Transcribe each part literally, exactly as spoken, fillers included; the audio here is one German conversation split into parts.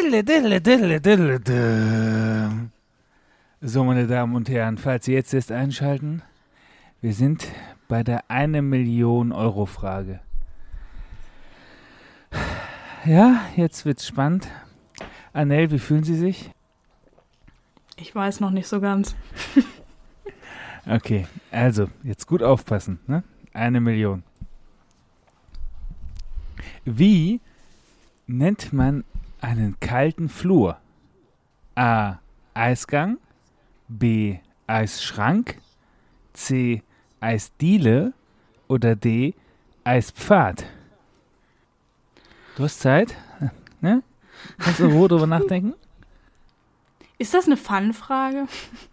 Diddle, diddle, diddle, diddle, diddle. So, meine Damen und Herren, falls Sie jetzt erst einschalten, wir sind bei der eine Million Euro Frage. Ja, jetzt wird's spannend. Anel, wie fühlen Sie sich? Ich weiß noch nicht so ganz. Okay, also, jetzt gut aufpassen, ne? Eine Million. Wie nennt man einen kalten Flur? A. Eisgang, B. Eisschrank, C. Eisdiele oder D. Eispfad? Du hast Zeit? Ne? Kannst du in Ruhe drüber nachdenken? Ist das eine Fun-Frage?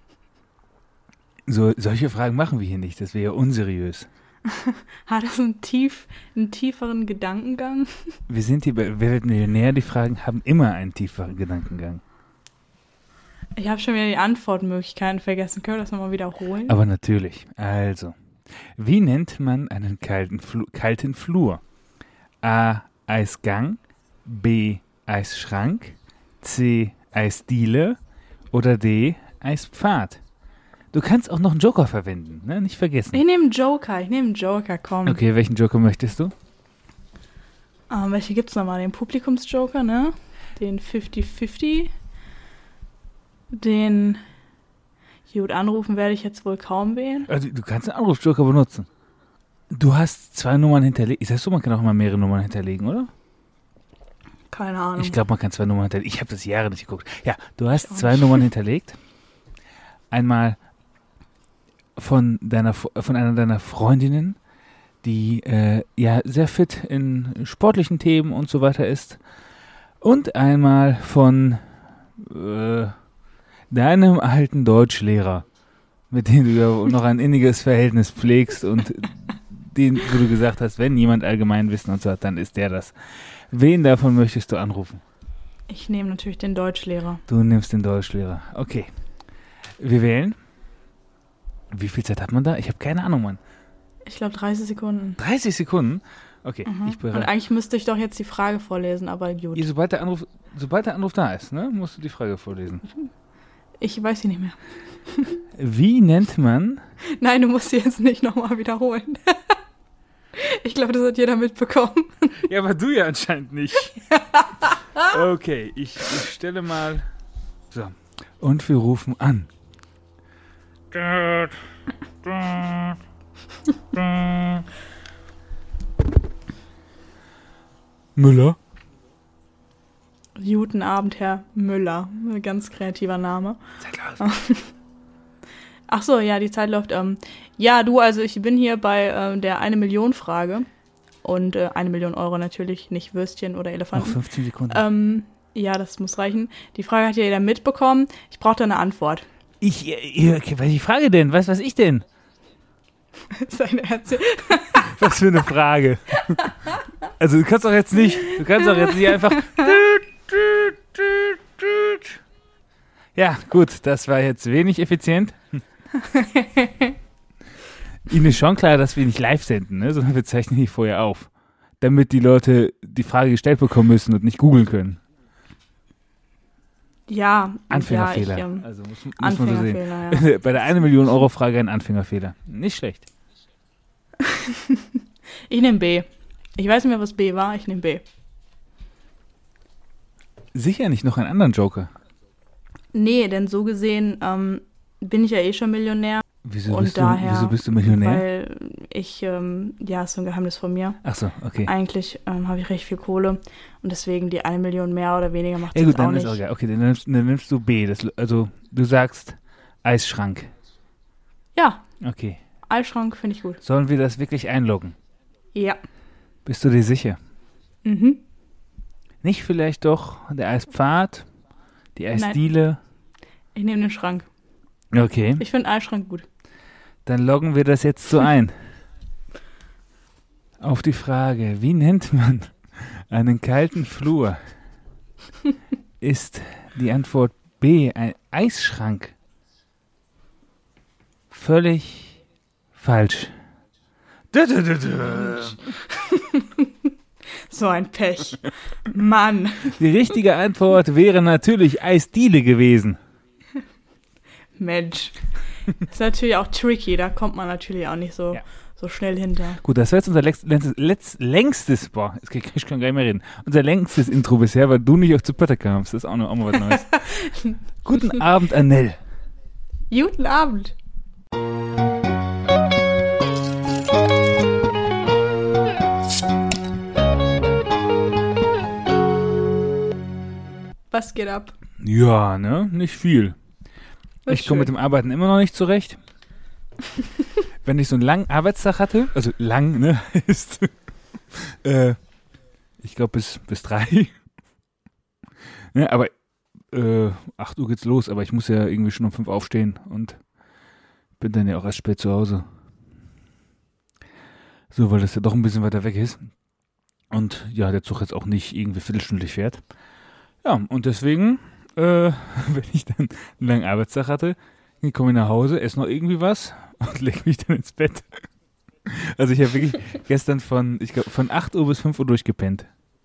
So, solche Fragen machen wir hier nicht, das wäre ja unseriös. Hat das einen, tief, einen tieferen Gedankengang? Wir sind hier bei Wer wird Millionär? Die Fragen haben immer einen tieferen Gedankengang. Ich habe schon wieder die Antwortmöglichkeiten vergessen. Können wir das nochmal wiederholen? Aber natürlich. Also, wie nennt man einen kalten, Flu- kalten Flur? A. Eisgang, B. Eisschrank, C. Eisdiele oder D. Eispfad? Du kannst auch noch einen Joker verwenden, ne? Nicht vergessen. Ich nehme einen Joker. Ich nehme einen Joker, komm. Okay, welchen Joker möchtest du? Ähm, welche gibt's nochmal? Den Publikumsjoker, ne? Den fünfzig fünfzig. Den... Gut, anrufen werde ich jetzt wohl kaum wählen. Also, du kannst einen Anrufjoker benutzen. Du hast zwei Nummern hinterlegt. Ist das so, man kann auch mal mehrere Nummern hinterlegen, oder? Keine Ahnung. Ich glaube, man kann zwei Nummern hinterlegen. Ich habe das Jahre nicht geguckt. Ja, du hast Ich auch zwei nicht. Nummern hinterlegt. Einmal von deiner von einer deiner Freundinnen, die äh, ja sehr fit in sportlichen Themen und so weiter ist. Und einmal von äh, deinem alten Deutschlehrer, mit dem du ja noch ein inniges Verhältnis pflegst und den, wo du gesagt hast, wenn jemand Allgemeinwissen und so hat, dann ist der das. Wen davon möchtest du anrufen? Ich nehme natürlich den Deutschlehrer. Du nimmst den Deutschlehrer. Okay. Wir wählen. Wie viel Zeit hat man da? Ich habe keine Ahnung, Mann. Ich glaube dreißig Sekunden. dreißig Sekunden? Okay, Mhm. ich Und bereit. eigentlich müsste ich doch jetzt die Frage vorlesen, aber gut. Sobald der Anruf, sobald der Anruf da ist, ne, musst du die Frage vorlesen. Ich weiß sie nicht mehr. Wie nennt man... Nein, du musst sie jetzt nicht nochmal wiederholen. Ich glaube, das hat jeder mitbekommen. Ja, aber du ja anscheinend nicht. Okay, ich, ich stelle mal... So. Und wir rufen an. Müller? Guten Abend, Herr Müller. Ein ganz kreativer Name. Ach so, ja, die Zeit läuft. Ähm, ja, du, also ich bin hier bei ähm, der eine Million Frage. Und äh, eine Million Euro natürlich, nicht Würstchen oder Noch Elefanten. fünfzehn Sekunden. Ähm, ja, das muss reichen. Die Frage hat ja jeder mitbekommen. Ich brauche da eine Antwort. Ich, äh, okay, was ist die Frage denn? Was weiß ich denn? Seine Ärzte. Was für eine Frage. Also du kannst doch jetzt nicht, du kannst doch jetzt nicht einfach... Ja, gut, das war jetzt wenig effizient. Ihnen ist schon klar, dass wir nicht live senden, ne? Sondern wir zeichnen die vorher auf. Damit die Leute die Frage gestellt bekommen müssen und nicht googeln können. Ja, Anfängerfehler. Ja, ich, ähm, also muss, muss man so sehen. Anfängerfehler, ja. Bei der eine Million Euro Frage ein Anfängerfehler. Nicht schlecht. Ich nehme B. Ich weiß nicht mehr, was B war. Ich nehme B. Sicher nicht noch einen anderen Joker. Nee, denn so gesehen ähm, bin ich ja eh schon Millionär. Wieso, Und bist, daher, du, wieso bist du Millionär? Weil ich, ähm, ja, ist so ein Geheimnis von mir. Ach so, okay. Eigentlich ähm, habe ich recht viel Kohle und deswegen die eine Million mehr oder weniger macht Ja es gut, jetzt auch dann ist nicht. auch egal. Okay, dann nimmst, dann nimmst du B. Das, also du sagst Eisschrank. Ja, Okay. Eisschrank finde ich gut. Sollen wir das wirklich einloggen? Ja. Bist du dir sicher? Mhm. Nicht vielleicht doch der Eispfad, die Eisdiele? Ich nehme den Schrank. Okay, Ich finde Eisschrank gut. dann loggen wir das jetzt so ein. Auf die Frage, wie nennt man einen kalten Flur? Ist die Antwort B, ein Eisschrank? Völlig falsch. So ein Pech. Mann. Die richtige Antwort wäre natürlich Eisdiele gewesen. Mensch. Ist natürlich auch tricky, da kommt man natürlich auch nicht so, ja. so schnell hinter. Gut, das war jetzt unser längstes, längstes, längstes boah, ich kann gar nicht mehr reden, unser längstes Intro bisher, weil du nicht auf zu Pötter kamst. Das ist auch, noch, auch mal was Neues. Guten Abend, Annelle. Guten Abend. Was geht ab? Ja, ne? Nicht viel. Ich komme mit dem Arbeiten immer noch nicht zurecht. Wenn ich so einen langen Arbeitstag hatte, also lang, ne, ist, äh, ich glaube bis, bis drei. Ne, aber äh, acht Uhr geht's los, aber ich muss ja irgendwie schon um fünf aufstehen und bin dann ja auch erst spät zu Hause. So, weil das ja doch ein bisschen weiter weg ist. Und ja, der Zug jetzt auch nicht irgendwie viertelstündlich fährt. Ja, und deswegen, äh, wenn ich dann einen langen Arbeitstag hatte, dann komme ich nach Hause, esse noch irgendwie was und lege mich dann ins Bett. Also ich habe wirklich gestern von, ich glaube, von acht Uhr bis fünf Uhr durchgepennt.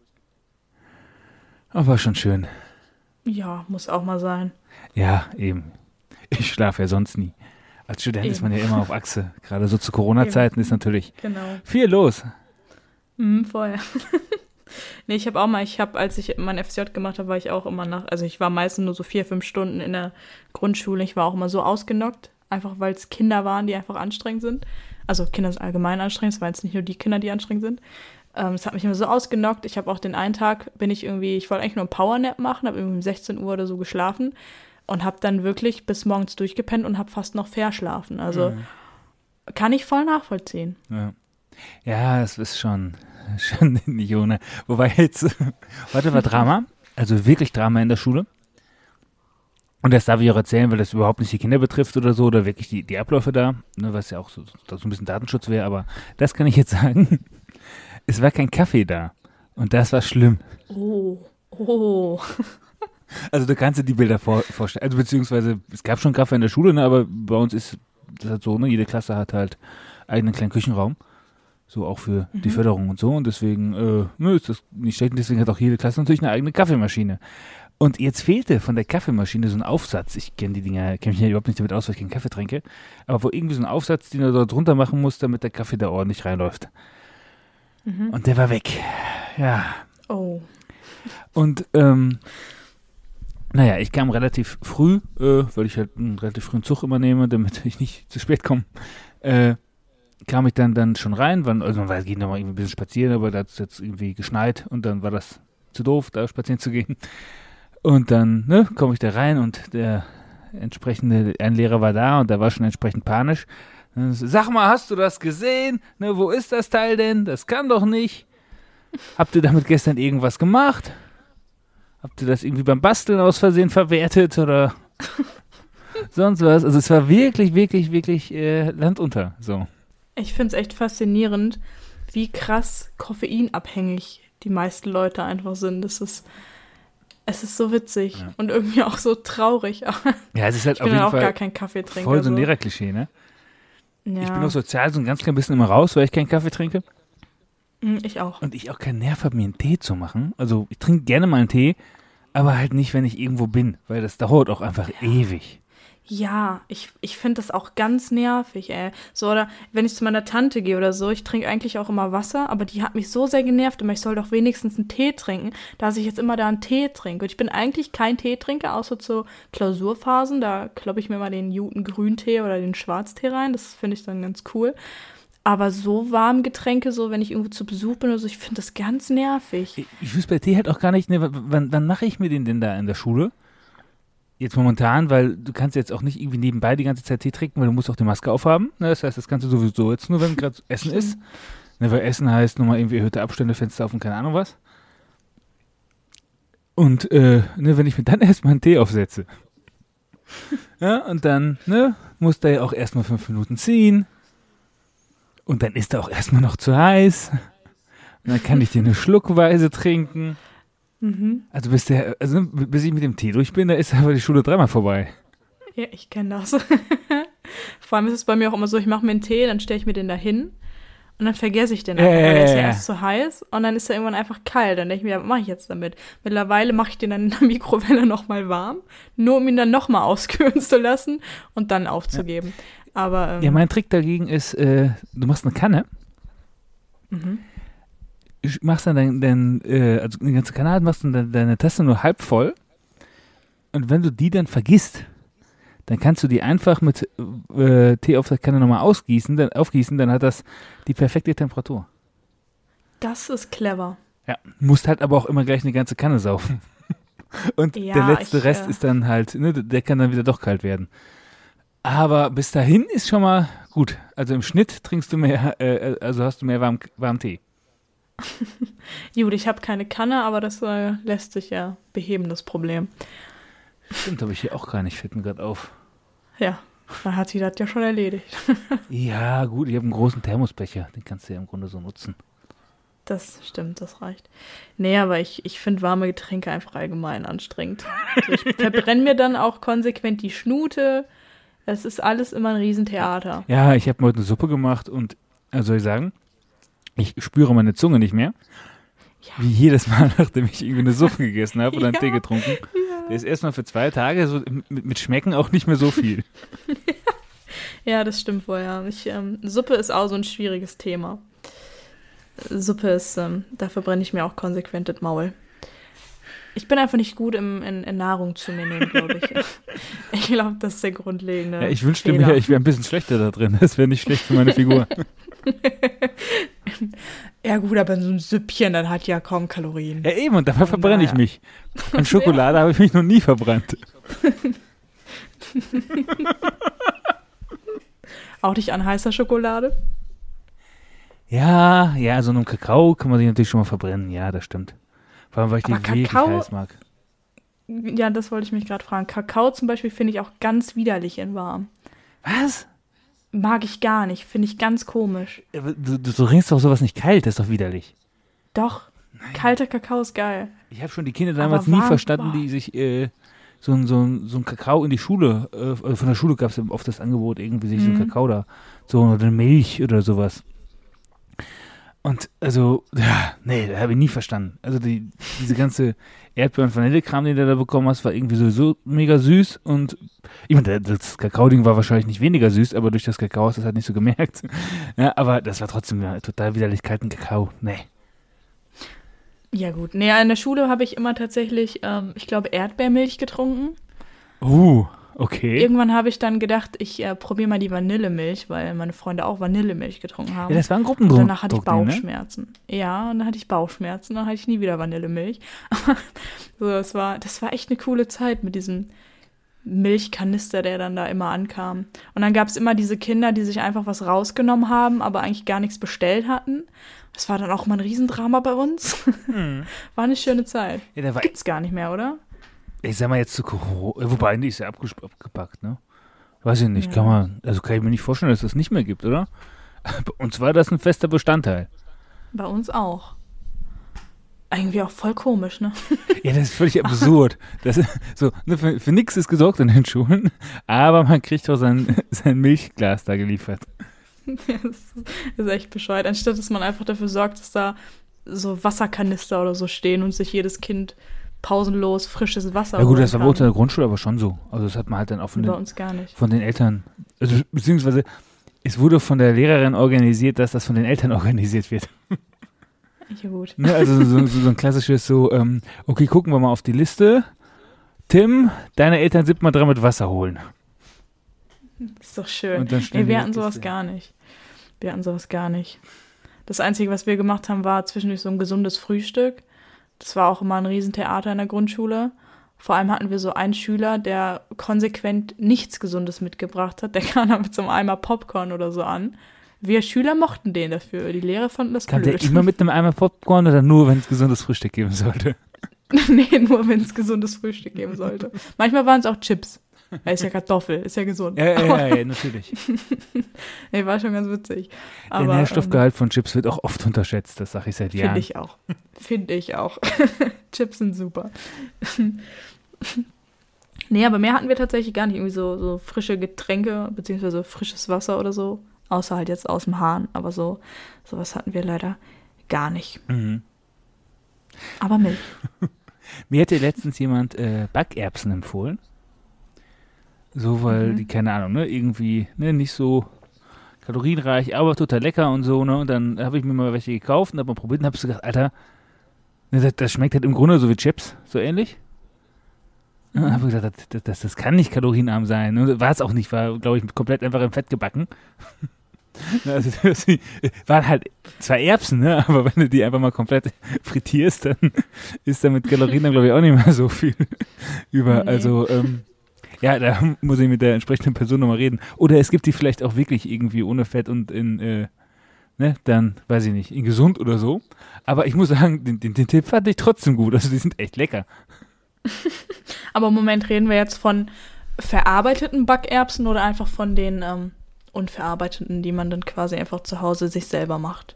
Aber war schon schön. Ja, muss auch mal sein. Ja, eben. Ich schlafe ja sonst nie. Als Student eben. Ist man ja immer auf Achse. Gerade so zu Corona-Zeiten ist natürlich genau. viel los. Mhm, vorher. Nee, ich habe auch mal, ich habe, als ich mein F S J gemacht habe, war ich auch immer nach, also ich war meistens nur so vier, fünf Stunden in der Grundschule. Ich war auch immer so ausgenockt, einfach weil es Kinder waren, die einfach anstrengend sind. Also Kinder sind allgemein anstrengend, es waren jetzt nicht nur die Kinder, die anstrengend sind. Ähm, es hat mich immer so ausgenockt. Ich habe auch den einen Tag, bin ich irgendwie, ich wollte eigentlich nur einen Powernap machen, habe irgendwie um sechzehn Uhr oder so geschlafen und habe dann wirklich bis morgens durchgepennt und habe fast noch verschlafen. Also mhm. kann ich voll nachvollziehen. Ja, ja, es ist schon... Schon nicht ohne. Wobei jetzt, heute war Drama, also wirklich Drama in der Schule. Und das darf ich auch erzählen, weil das überhaupt nicht die Kinder betrifft oder so, oder wirklich die, die Abläufe da, ne, was ja auch so, so ein bisschen Datenschutz wäre, aber das kann ich jetzt sagen. Es war kein Kaffee da. Und das war schlimm. Oh, oh. Also du kannst dir die Bilder vor, vorstellen. Also beziehungsweise, es gab schon Kaffee in der Schule, ne, aber bei uns ist das halt so, ne, jede Klasse hat halt eigenen kleinen Küchenraum. So auch für mhm. die Förderung und so. Und deswegen äh, ne, ist das nicht schlecht. Und deswegen hat auch jede Klasse natürlich eine eigene Kaffeemaschine. Und jetzt fehlte von der Kaffeemaschine so ein Aufsatz. Ich kenne die Dinger, kenne mich ja überhaupt nicht damit aus, weil ich keinen Kaffee trinke. Aber wo irgendwie so ein Aufsatz, den du da drunter machen musst, damit der Kaffee da ordentlich reinläuft. Mhm. Und der war weg. Ja. Oh. Und ähm, naja, ich kam relativ früh, äh, weil ich halt einen relativ frühen Zug immer nehme, damit ich nicht zu spät komme. Äh, kam ich dann, dann schon rein, wann, also man weiß, geht noch mal irgendwie ein bisschen spazieren, aber da hat es jetzt irgendwie geschneit und dann war das zu doof, da spazieren zu gehen. Und dann, ne, komme ich da rein und der entsprechende, ein Lehrer war da und der war schon entsprechend panisch. So, sag mal, hast du das gesehen? Ne, wo ist das Teil denn? Das kann doch nicht. Habt ihr damit gestern irgendwas gemacht? Habt ihr das irgendwie beim Basteln aus Versehen verwertet oder sonst was? Also es war wirklich, wirklich, wirklich äh, Land unter, so. Ich finde es echt faszinierend, wie krass koffeinabhängig die meisten Leute einfach sind. Das ist, es ist so witzig ja. und irgendwie auch so traurig. Ja, es ist halt ich auf bin jeden auch Fall gar kein Kaffeetrinker. Voll so ein so. Lehrerklischee, ne? Ja. Ich bin auch sozial so ein ganz klein bisschen immer raus, weil ich keinen Kaffee trinke. Ich auch. Und ich auch keinen Nerv habe, mir einen Tee zu machen. Also ich trinke gerne mal einen Tee, aber halt nicht, wenn ich irgendwo bin, weil das dauert auch einfach ja. ewig. Ja, ich, ich finde das auch ganz nervig, ey. So, oder wenn ich zu meiner Tante gehe oder so, ich trinke eigentlich auch immer Wasser, aber die hat mich so sehr genervt, immer ich soll doch wenigstens einen Tee trinken, dass ich jetzt immer da einen Tee trinke. Und ich bin eigentlich kein Teetrinker, außer zu Klausurphasen, da kloppe ich mir mal den Juten Grüntee oder den Schwarztee rein, das finde ich dann ganz cool. Aber so warme Getränke, so wenn ich irgendwo zu Besuch bin oder so, ich finde das ganz nervig. Ich, ich wüsste bei Tee halt auch gar nicht, ne, wann, wann mache ich mir den denn da in der Schule? Jetzt momentan, weil du kannst jetzt auch nicht irgendwie nebenbei die ganze Zeit Tee trinken, weil du musst auch die Maske aufhaben. Ne? Das heißt, das kannst du sowieso jetzt nur, wenn gerade Essen ist. Ne, weil Essen heißt nur mal irgendwie erhöhte Abstände, Fenster auf und keine Ahnung was. Und äh, ne, wenn ich mir dann erstmal einen Tee aufsetze. Ja, und dann ne, muss der ja auch erstmal fünf Minuten ziehen. Und dann ist er auch erstmal noch zu heiß. Und dann kann ich den eine schluckweise trinken. Mhm. Also bis der, also bis ich mit dem Tee durch bin, da ist aber die Schule dreimal vorbei. Ja, ich kenne das. Vor allem ist es bei mir auch immer so, ich mache mir einen Tee, dann stelle ich mir den da hin und und dann vergesse ich den Ja, einfach, ja, weil der ist ja, ja ja. erst zu heiß und dann ist er irgendwann einfach kalt. Dann denke ich mir, was mache ich jetzt damit? Mittlerweile mache ich den dann in der Mikrowelle nochmal warm, nur um ihn dann nochmal auskühlen zu lassen und dann aufzugeben. Aber, ähm, Ja, mein Trick dagegen ist, äh, du machst eine Kanne, mhm. machst dann dein, dein äh, also eine ganze Kanne, machst dann deine, deine Tasse nur halb voll und wenn du die dann vergisst, dann kannst du die einfach mit äh, Tee auf der Kanne nochmal ausgießen, dann aufgießen, dann hat das die perfekte Temperatur. Das ist clever. Ja, musst halt aber auch immer gleich eine ganze Kanne saufen. Und Ja, der letzte ich, Rest äh, ist dann halt, ne, der kann dann wieder doch kalt werden. Aber bis dahin ist schon mal gut. Also im Schnitt trinkst du mehr, äh, also hast du mehr warm, warmen Tee. Gut, ich habe keine Kanne, aber das äh, lässt sich ja beheben, das Problem. Stimmt, habe ich hier auch gar nicht, fällt mir gerade auf. Ja, dann hat sie das ja schon erledigt. Ja, gut, ich habe einen großen Thermosbecher, den kannst du ja im Grunde so nutzen. Das stimmt, das reicht. Nee, aber ich, ich finde warme Getränke einfach allgemein anstrengend. Also ich verbrenne mir dann auch konsequent die Schnute. Es ist alles immer ein Riesentheater. Ja, ich habe mir heute eine Suppe gemacht und, also soll ich sagen, ich spüre meine Zunge nicht mehr. Ja. Wie jedes Mal, nachdem ich irgendwie eine Suppe gegessen habe oder einen Ja, Tee getrunken. ja. Der ist erstmal für zwei Tage so mit, mit Schmecken auch nicht mehr so viel. Ja, das stimmt wohl, ja. Ich, ähm, Suppe ist auch so ein schwieriges Thema. Suppe ist, ähm, da verbrenne ich mir auch konsequent das Maul. Ich bin einfach nicht gut im, in, in Nahrung zu mir nehmen, glaube ich. Ich glaube, das ist der grundlegende Ja, ich wünschte Fehler. mir, ich wäre ein bisschen schlechter da drin. Das wäre nicht schlecht für meine Figur. Ja gut, aber so ein Süppchen, das hat ja kaum Kalorien. Ja eben, und dabei verbrenne ich daher. mich. An Schokolade habe ich mich noch nie verbrannt. Auch nicht an heißer Schokolade? Ja, ja, so einem Kakao kann man sich natürlich schon mal verbrennen. Ja, das stimmt. Vor allem, weil ich Aber die wirklich Kakao- heiß mag. Ja, das wollte ich mich gerade fragen. Kakao zum Beispiel finde ich auch ganz widerlich in warm. Was? Mag ich gar nicht, finde ich ganz komisch. Aber Du, du, du trinkst doch sowas nicht kalt, das ist doch widerlich. Doch, kalter Kakao ist geil. Ich habe schon die Kinder damals Aber nie warm, verstanden, boah. die sich äh, so ein so ein- so ein Kakao in die Schule, äh, von der Schule gab es oft das Angebot, irgendwie sich so Mhm. ein Kakao da, so oder Milch oder sowas. Und also, ja, nee, das habe ich nie verstanden. Also die, diese ganze Erdbeer- und Vanillekram, den du da bekommen hast, war irgendwie sowieso mega süß und ich meine, das Kakao-Ding war wahrscheinlich nicht weniger süß, aber durch das Kakao hast du das halt nicht so gemerkt. Ja, aber das war trotzdem ja, total widerlich kalten Kakao. Nee. Ja gut, nee, in der Schule habe ich immer tatsächlich, ähm, ich glaube, Erdbeermilch getrunken. Uh, okay. Irgendwann habe ich dann gedacht, ich äh, probiere mal die Vanillemilch, weil meine Freunde auch Vanillemilch getrunken haben. Ja, das war ein Und Gruppendruck. danach hatte ich Druck, ne? Bauchschmerzen. Ja, und dann hatte ich Bauchschmerzen, dann hatte ich nie wieder Vanillemilch. so, das war, das war echt eine coole Zeit mit diesem Milchkanister, der dann da immer ankam. Und dann gab es immer diese Kinder, die sich einfach was rausgenommen haben, aber eigentlich gar nichts bestellt hatten. Das war dann auch mal ein Riesendrama bei uns. Hm. War eine schöne Zeit. Ja, der war, Gibt's gar nicht mehr, oder? ich sag mal jetzt zu Corona, wobei, die ist ja abgesp- abgepackt, ne? Weiß ich nicht, Ja. kann man, also kann ich mir nicht vorstellen, dass es das nicht mehr gibt, oder? Bei uns war das ein fester Bestandteil. Bei uns auch. Irgendwie auch voll komisch, ne? Ja, das ist völlig absurd. Das ist, so, ne, für, für nichts ist gesorgt in den Schulen, aber man kriegt doch sein, sein Milchglas da geliefert. Ja, das ist echt bescheuert. Anstatt, dass man einfach dafür sorgt, dass da so Wasserkanister oder so stehen und sich jedes Kind pausenlos frisches Wasser Ja gut, holen das war bei kann. uns in der Grundschule aber schon so. Also das hat man halt dann auch von Bei den, uns gar nicht. von den Eltern, also beziehungsweise es wurde von der Lehrerin organisiert, dass das von den Eltern organisiert wird. Ja gut. Ne, also so, so, so ein klassisches so, ähm, okay, gucken wir mal auf die Liste. Tim, deine Eltern sind mal dran mit Wasser holen. Ist doch schön. Und dann stellen Nee, die wir die hatten sowas Liste. gar nicht. Wir hatten sowas gar nicht. Das Einzige, was wir gemacht haben, war zwischendurch so ein gesundes Frühstück. Das war auch immer ein Riesentheater in der Grundschule. Vor allem hatten wir so einen Schüler, der konsequent nichts Gesundes mitgebracht hat. Der kam dann mit so einem Eimer Popcorn oder so an. Wir Schüler mochten den dafür. Die Lehrer fanden das Kam der blöd. immer mit einem Eimer Popcorn oder nur, wenn es gesundes Frühstück geben sollte? Nee, nur wenn es gesundes Frühstück geben sollte. Manchmal waren es auch Chips. Er ist ja Kartoffel, ist ja gesund. Ja, ja, ja, ja natürlich. Nee, war schon ganz witzig. Der Aber, Nährstoffgehalt von Chips wird auch oft unterschätzt, das sage ich seit ähm, Jahren. Finde ich auch. Finde ich auch. Chips sind super. Nee, aber mehr hatten wir tatsächlich gar nicht. Irgendwie so, so frische Getränke, beziehungsweise frisches Wasser oder so. Außer halt jetzt aus dem Hahn. Aber so sowas hatten wir leider gar nicht. Mhm. Aber Milch. Mir hätte letztens jemand äh, Backerbsen empfohlen. So, weil Mhm. die, keine Ahnung, ne, irgendwie, ne, nicht so kalorienreich, aber total lecker und so, ne, und dann habe ich mir mal welche gekauft und habe mal probiert und habe so gedacht, Alter, ne, das, das schmeckt halt im Grunde so wie Chips, so ähnlich. Und dann habe ich gedacht, das, das, das kann nicht kalorienarm sein. Ne? War es auch nicht, war, glaube ich, komplett einfach im Fett gebacken. Also, das waren halt zwar Erbsen, ne, aber wenn du die einfach mal komplett frittierst, dann ist da mit Kalorien dann, glaube ich, auch nicht mehr so viel über. Nee. Also, ähm, ja, da muss ich mit der entsprechenden Person nochmal reden. Oder es gibt die vielleicht auch wirklich irgendwie ohne Fett und in, äh, ne, dann, weiß ich nicht, in gesund oder so. Aber ich muss sagen, den, den, den Tipp fand ich trotzdem gut. Also, die sind echt lecker. Aber im Moment reden wir jetzt von verarbeiteten Backerbsen oder einfach von den ähm, unverarbeiteten, die man dann quasi einfach zu Hause sich selber macht.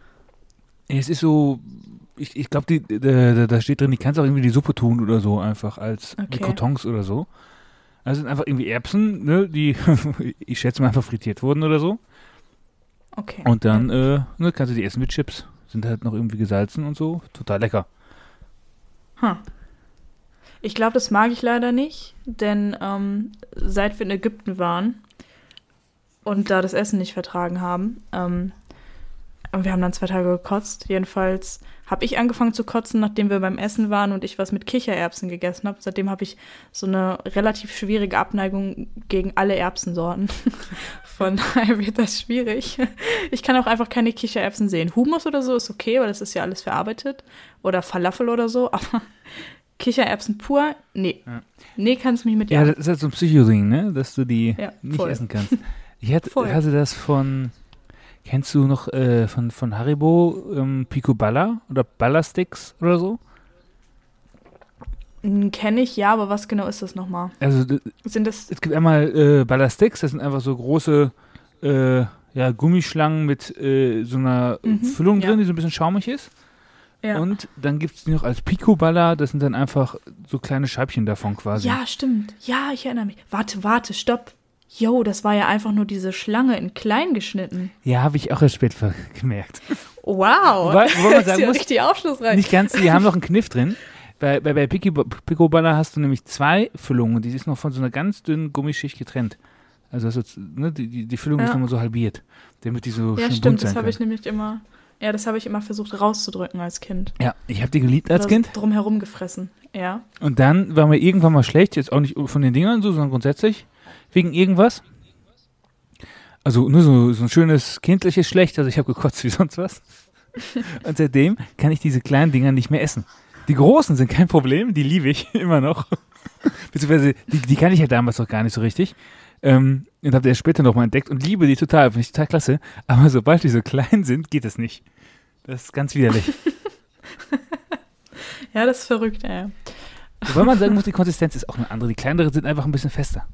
Es ist so, ich, ich glaube, da, da steht drin, die kannst auch irgendwie die Suppe tun oder so, einfach als Okay. Croutons oder so. Also sind einfach irgendwie Erbsen, ne, die, ich schätze mal, einfach frittiert wurden oder so. Okay. Und dann äh, ne, kannst du die essen mit Chips. Sind halt noch irgendwie gesalzen und so. Total lecker. Hm. Ich glaube, das mag ich leider nicht, denn ähm, seit wir in Ägypten waren und da das Essen nicht vertragen haben, ähm, und wir haben dann zwei Tage gekotzt. Jedenfalls habe ich angefangen zu kotzen, nachdem wir beim Essen waren und ich was mit Kichererbsen gegessen habe. Seitdem habe ich so eine relativ schwierige Abneigung gegen alle Erbsensorten. Von daher wird das schwierig. Ich kann auch einfach keine Kichererbsen sehen. Hummus oder so ist okay, weil das ist ja alles verarbeitet. Oder Falafel oder so, aber Kichererbsen pur, nee. Ja. Nee, kannst du mich mit Ja, ja. das ist halt so ein Psycho-Ding, ne, dass du die Ja, nicht voll. essen kannst. Ich hatte, Voll. hatte das von, kennst du noch äh, von, von Haribo ähm, Pico Balla oder Balla-Sticks oder so? Kenne ich, ja, aber was genau ist das nochmal? Also d- Sind das, es gibt einmal äh, Balla-Sticks, das sind einfach so große äh, ja, Gummischlangen mit äh, so einer Mhm, Füllung ja. drin, die so ein bisschen schaumig ist. ja. Und dann gibt es die noch als Pico-Balla, das sind dann einfach so kleine Scheibchen davon quasi. Ja, stimmt. Ja, ich erinnere mich. Warte, warte, stopp. Yo, das war ja einfach nur diese Schlange in klein geschnitten. Ja, habe ich auch erst spät ver- gemerkt. Wow. Wobei- wobei man das ist sagen ja muss, richtig aufschlussreich. Nicht ganz, die haben noch einen Kniff drin. Bei, bei, bei Pico, Pico Balla hast du nämlich zwei Füllungen, die ist noch von so einer ganz dünnen Gummischicht getrennt. Also das ist, ne, die, die, die Füllung Ja. ist nochmal so halbiert, damit die so Ja, schön stimmt, bunt das sein habe können. ich nämlich immer, ja, das habe ich immer versucht rauszudrücken als Kind. Ja, ich habe die geliebt als Oder Kind. Drumherum gefressen, ja. Und dann war mir irgendwann mal schlecht, jetzt auch nicht von den Dingern so, sondern grundsätzlich, wegen irgendwas. Also nur so, so ein schönes kindliches Schlecht, also ich habe gekotzt wie sonst was. Und seitdem kann ich diese kleinen Dinger nicht mehr essen. Die großen sind kein Problem, die liebe ich immer noch. Beziehungsweise, die, die kann ich ja damals noch gar nicht so richtig. Ähm, und habe die erst später nochmal entdeckt und liebe die total, finde ich total klasse. Aber sobald die so klein sind, geht das nicht. Das ist ganz widerlich. Ja, das ist verrückt, ey. Wobei man sagen muss, die Konsistenz ist auch eine andere. Die kleineren sind einfach ein bisschen fester.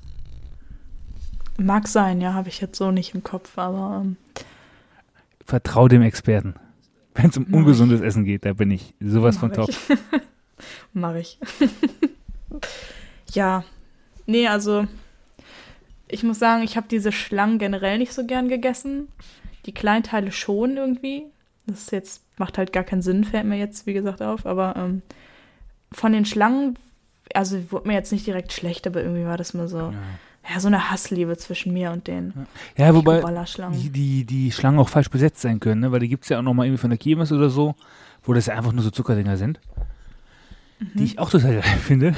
Mag sein, ja, habe ich jetzt so nicht im Kopf, aber ähm, Vertrau dem Experten. Wenn es um Mach ungesundes Essen geht, da bin ich sowas von Mach top. ich. Mach ich. Ja, nee, also ich muss sagen, ich habe diese Schlangen generell nicht so gern gegessen. Die Kleinteile schon irgendwie. Das ist jetzt, macht halt gar keinen Sinn, fällt mir jetzt, wie gesagt, auf. Aber ähm, von den Schlangen, also wurde mir jetzt nicht direkt schlecht, aber irgendwie war das mal so, Ja, ja, so eine Hassliebe zwischen mir und den ja wobei Ballerschlangen. die, die, die Schlangen auch falsch besetzt sein können, ne? Weil die gibt es ja auch nochmal irgendwie von der Kirmes oder so, wo das ja einfach nur so Zuckerdinger sind. Die ich auch total geil finde.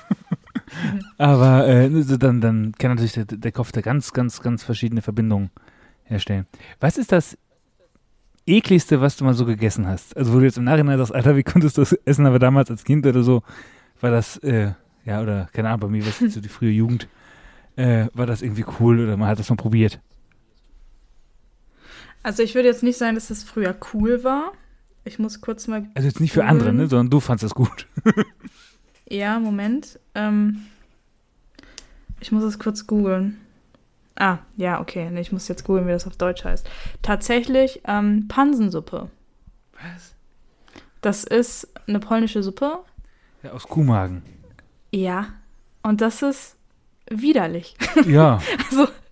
Aber äh, so dann, dann kann natürlich der, der Kopf da ganz, ganz, ganz verschiedene Verbindungen herstellen. Was ist das ekligste, was du mal so gegessen hast? Also wo du jetzt im Nachhinein sagst, Alter, wie konntest du das essen, aber damals als Kind oder so, war das, äh, ja, oder keine Ahnung, bei mir war es so die frühe Jugend, äh, war das irgendwie cool oder man hat das mal probiert. Also ich würde jetzt nicht sagen, dass das früher cool war. Ich muss kurz mal. Also jetzt nicht für andere, ne, Mhm. sondern du fandst das gut. Ja, Moment. Ähm, ich muss es kurz googeln. Ah, ja, okay. Nee, ich muss jetzt googeln, wie das auf Deutsch heißt. Tatsächlich ähm, Pansensuppe. Was? Das ist eine polnische Suppe. Ja, aus Kuhmagen. Ja. Und das ist widerlich. Ja. Also,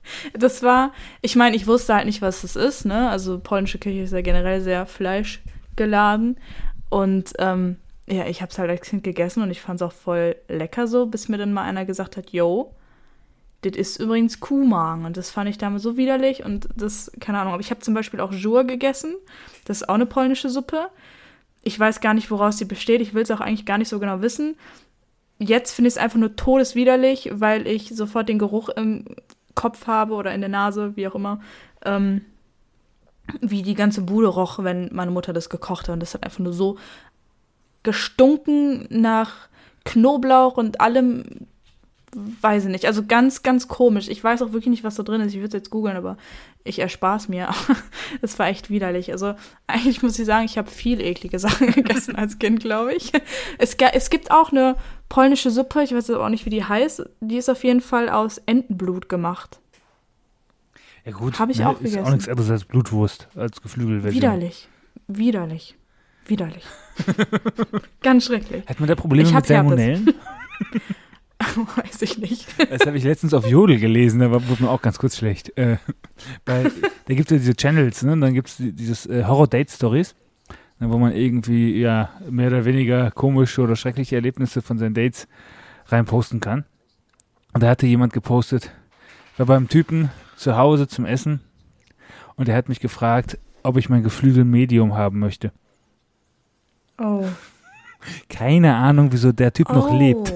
Das war, ich meine, ich wusste halt nicht, was das ist, ne? Also polnische Küche ist ja generell sehr fleischgeladen. Und ähm, ja, ich habe es halt als Kind gegessen und ich fand es auch voll lecker so, bis mir dann mal einer gesagt hat, yo, das ist übrigens Kuhmagen. Und das fand ich damals so widerlich. Und das, keine Ahnung, aber ich habe zum Beispiel auch Żur gegessen. Das ist auch eine polnische Suppe. Ich weiß gar nicht, woraus sie besteht. Ich will es auch eigentlich gar nicht so genau wissen. Jetzt finde ich es einfach nur todeswiderlich, weil ich sofort den Geruch im Kopf habe oder in der Nase, wie auch immer, ähm, wie die ganze Bude roch, wenn meine Mutter das gekocht hat. Und das hat einfach nur so gestunken nach Knoblauch und allem, weiß ich nicht. Also ganz, ganz komisch. Ich weiß auch wirklich nicht, was da drin ist. Ich würde es jetzt googeln, aber ich erspare es mir. Es war echt widerlich. Also eigentlich muss ich sagen, ich habe viel eklige Sachen gegessen als Kind, glaube ich. Es, es gibt auch eine polnische Suppe, ich weiß aber auch nicht, wie die heißt. Die ist auf jeden Fall aus Entenblut gemacht. Ja gut, habe ich ne, auch ist gegessen. auch nichts anderes als Blutwurst, als Geflügelversion. Widerlich. Widerlich. Widerlich. Ganz schrecklich. Hat man da Probleme Ich mit Salmonellen? Weiß ich nicht. Das habe ich letztens auf Jodel gelesen, da wurde mir auch ganz kurz schlecht. Äh, weil da gibt es ja diese Channels, ne? Und dann gibt es die, dieses äh, Horror-Date-Stories, ne, wo man irgendwie ja mehr oder weniger komische oder schreckliche Erlebnisse von seinen Dates reinposten kann. Und da hatte jemand gepostet, war beim Typen zu Hause zum Essen und er hat mich gefragt, ob ich mein Geflügel Medium haben möchte. Oh. Keine Ahnung, wieso der Typ oh. noch lebt.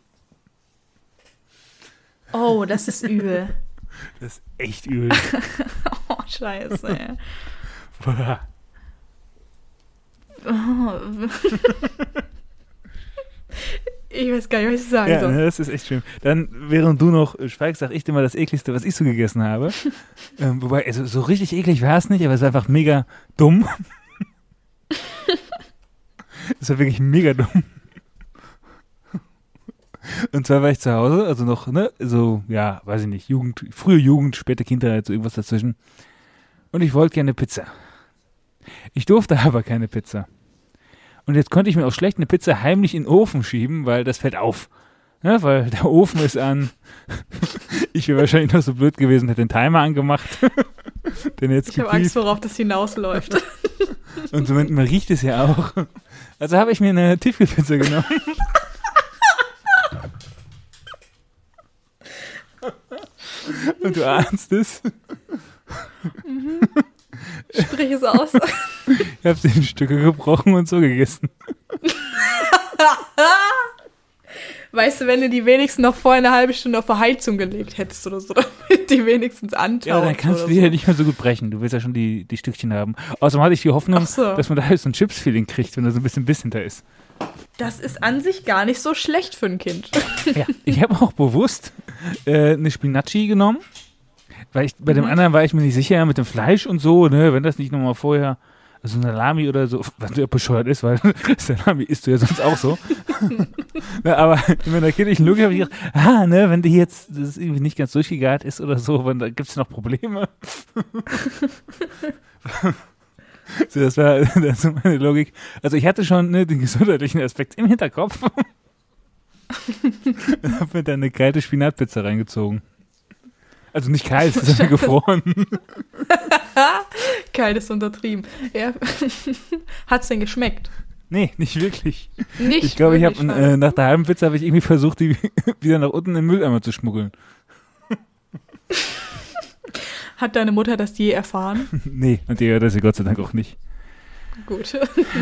Oh, das ist übel. Das ist echt übel. Oh, scheiße. Ey. Ich weiß gar nicht, was ich sagen ja, soll. Ja, das ist echt schlimm. Dann, während du noch schweigst, sag ich dir mal das ekligste, was ich so gegessen habe. ähm, wobei, also, so richtig eklig war es nicht, aber es war einfach mega dumm. Es war wirklich mega dumm. Und zwar war ich zu Hause, also noch, ne, so, ja, weiß ich nicht, Jugend, frühe Jugend, späte Kindheit, so irgendwas dazwischen. Und ich wollte gerne Pizza. Ich durfte aber keine Pizza. Und jetzt konnte ich mir auch schlecht eine Pizza heimlich in den Ofen schieben, weil das fällt auf. Ne, weil der Ofen ist an. Ich wäre wahrscheinlich noch so blöd gewesen, hätte den Timer angemacht. Den jetzt ich habe Angst, worauf das hinausläuft. Und so, man riecht es ja auch. Also habe ich mir eine Tiefkühlpizza genommen. Und du ahnst es. Mhm. Sprich es aus. Ich habe sie in Stücke gebrochen und so gegessen. Weißt du, wenn du die wenigstens noch vorher eine halbe Stunde auf der Heizung gelegt hättest oder so, damit die wenigstens anschauen. Ja, dann kannst du die so. Ja nicht mehr so gut brechen. Du willst ja schon die, die Stückchen haben. Außerdem hatte ich die Hoffnung, so. dass man da halt so ein Chips-Feeling kriegt, wenn da so ein bisschen Biss hinter ist. Das ist an sich gar nicht so schlecht für ein Kind. Ja, ich habe auch bewusst äh, eine Spinacci genommen, weil ich, bei mhm. dem anderen war ich mir nicht sicher mit dem Fleisch und so, ne, wenn das nicht nochmal vorher, also ein Salami oder so, was ja bescheuert ist, weil Salami isst du ja sonst auch so. Na, aber in meiner kindlichen Logik habe ich gedacht, ah, ne, wenn die jetzt das irgendwie nicht ganz durchgegart ist oder so, dann gibt es noch Probleme. So, das war das war meine Logik. Also ich hatte schon ne, den gesundheitlichen Aspekt im Hinterkopf. Und habe mir dann eine kalte Spinatpizza reingezogen. Also nicht kalt, sondern gefroren. Kalt ist untertrieben. Ja. Hat es denn geschmeckt? Nee, nicht wirklich. Nicht ich glaube, ich habe äh, nach der halben Pizza habe ich irgendwie versucht, die wieder nach unten in den Mülleimer zu schmuggeln. Hat deine Mutter das je erfahren? Nee, und die hört das ja Gott sei Dank auch nicht. Gut.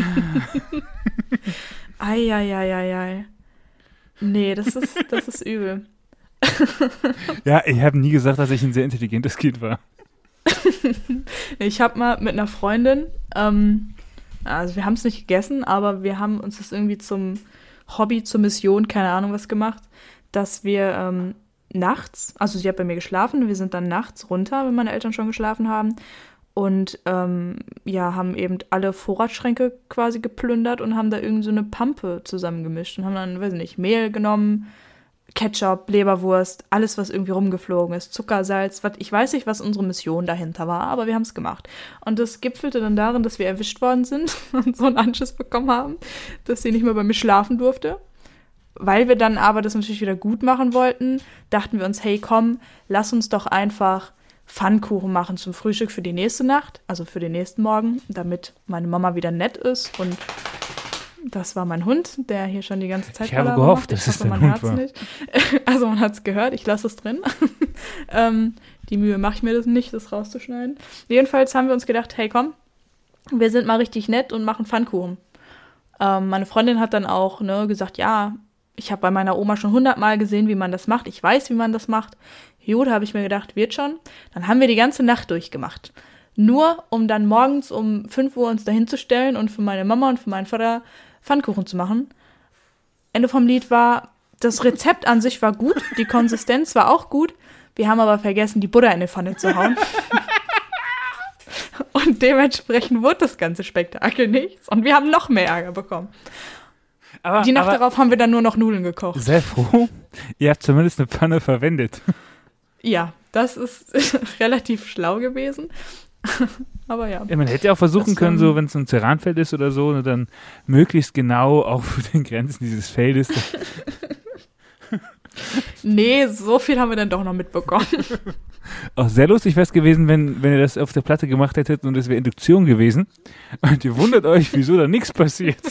Eieieiei. Nee, das ist, das ist übel. Ja, ich habe nie gesagt, dass ich ein sehr intelligentes Kind war. Ich habe mal mit einer Freundin, ähm, also wir haben es nicht gegessen, aber wir haben uns das irgendwie zum Hobby, zur Mission, keine Ahnung was gemacht, dass wir ähm, nachts, also sie hat bei mir geschlafen, wir sind dann nachts runter, wenn meine Eltern schon geschlafen haben und ähm, ja, haben eben alle Vorratsschränke quasi geplündert und haben da irgend so eine Pampe zusammengemischt und haben dann, weiß nicht, Mehl genommen, Ketchup, Leberwurst, alles, was irgendwie rumgeflogen ist, Zucker, Salz, was, ich weiß nicht, was unsere Mission dahinter war, aber wir haben es gemacht. Und das gipfelte dann darin, dass wir erwischt worden sind und so einen Anschiss bekommen haben, dass sie nicht mehr bei mir schlafen durfte. weil wir dann aber das natürlich wieder gut machen wollten, dachten wir uns, hey komm, lass uns doch einfach Pfannkuchen machen zum Frühstück für die nächste Nacht, also für den nächsten Morgen, damit meine Mama wieder nett ist. Und das war mein Hund, der hier schon die ganze Zeit Ich habe gehofft, macht. dass es dein Hund war. Nicht. Also man hat es gehört, ich lasse es drin. ähm, die Mühe mache ich mir das nicht, das rauszuschneiden. Jedenfalls haben wir uns gedacht, hey komm, wir sind mal richtig nett und machen Pfannkuchen. Ähm, meine Freundin hat dann auch ne, gesagt, ja, ich habe bei meiner Oma schon hundertmal gesehen, wie man das macht. Ich weiß, wie man das macht. Gut, habe ich mir gedacht, wird schon. Dann haben wir die ganze Nacht durchgemacht. Nur, um dann morgens um fünf Uhr uns dahin zu stellen und für meine Mama und für meinen Vater Pfannkuchen zu machen. Ende vom Lied war, das Rezept an sich war gut, die Konsistenz war auch gut. Wir haben aber vergessen, die Butter in die Pfanne zu hauen. Und dementsprechend wurde das ganze Spektakel nichts. Und wir haben noch mehr Ärger bekommen. Aber, die Nacht aber darauf haben wir dann nur noch Nudeln gekocht. Sehr froh, ihr habt zumindest eine Pfanne verwendet. Ja, das ist relativ schlau gewesen. Aber ja. ja. Man hätte ja auch versuchen das, können, ähm, so wenn es ein Ceranfeld ist oder so, ne, dann möglichst genau auch für den Grenzen dieses Feldes. Nee, so viel haben wir dann doch noch mitbekommen. Auch sehr lustig wäre es gewesen, wenn, wenn ihr das auf der Platte gemacht hättet und es wäre Induktion gewesen. Und ihr wundert euch, wieso da nichts passiert.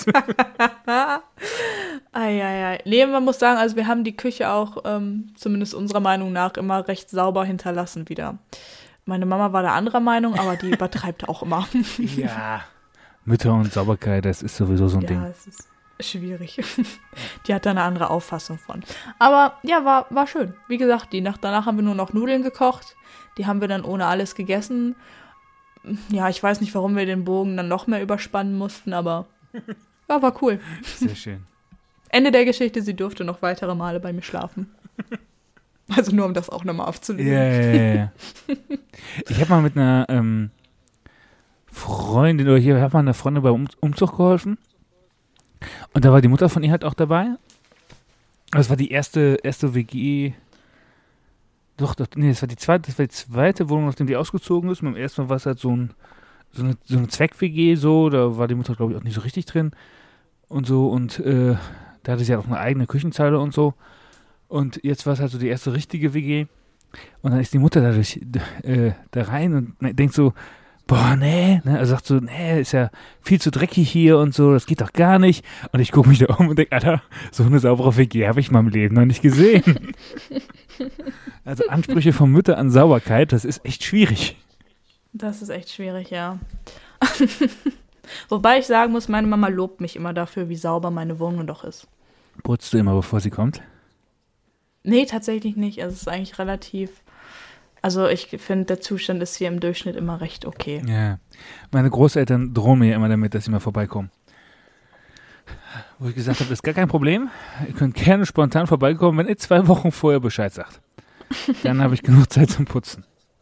Eieiei. Nee, man muss sagen, also wir haben die Küche auch, ähm, zumindest unserer Meinung nach, immer recht sauber hinterlassen wieder. Meine Mama war der anderer Meinung, aber die übertreibt auch immer. Ja, Mütter und Sauberkeit, das ist sowieso so ein ja, Ding. Ja, es ist schwierig. Die hat da eine andere Auffassung von. Aber ja, war, war schön. Wie gesagt, die Nacht danach haben wir nur noch Nudeln gekocht. Die haben wir dann ohne alles gegessen. Ja, ich weiß nicht, warum wir den Bogen dann noch mehr überspannen mussten, aber ja, war cool. Sehr schön. Ende der Geschichte, sie durfte noch weitere Male bei mir schlafen. Also nur, um das auch nochmal aufzulösen. Ja, ja, ja. Ich habe mal mit einer ähm, Freundin, oder hier, ich habe mal einer Freundin beim um Umzug geholfen. Und da war die Mutter von ihr halt auch dabei. Das war die erste, erste W G. Doch, doch, nee, das war die zweite, das war die zweite Wohnung, nachdem die ausgezogen ist. Und beim ersten Mal war es halt so, ein, so eine, so eine Zweck-W G, so. Da war die Mutter, glaube ich, auch nicht so richtig drin. Und so, und äh, da hatte sie halt auch eine eigene Küchenzeile und so. Und jetzt war es halt so die erste richtige W G. Und dann ist die Mutter dadurch äh, da rein und denkt so, boah, nee, ne? Also sagt so, nee, ist ja viel zu dreckig hier und so, das geht doch gar nicht. Und ich gucke mich da um und denke, Alter, so eine saubere W G habe ich in meinem Leben noch nicht gesehen. Also Ansprüche von Mütter an Sauberkeit, das ist echt schwierig. Das ist echt schwierig, ja. Wobei ich sagen muss, meine Mama lobt mich immer dafür, wie sauber meine Wohnung doch ist. Putzt du immer, bevor sie kommt? Nee, tatsächlich nicht. Also es ist eigentlich relativ... Also ich finde, der Zustand ist hier im Durchschnitt immer recht okay. Ja, meine Großeltern drohen mir immer damit, dass sie mal vorbeikommen. Wo ich gesagt habe, das ist gar kein Problem. Ihr könnt gerne spontan vorbeikommen, wenn ihr zwei Wochen vorher Bescheid sagt. Dann habe ich genug Zeit zum Putzen.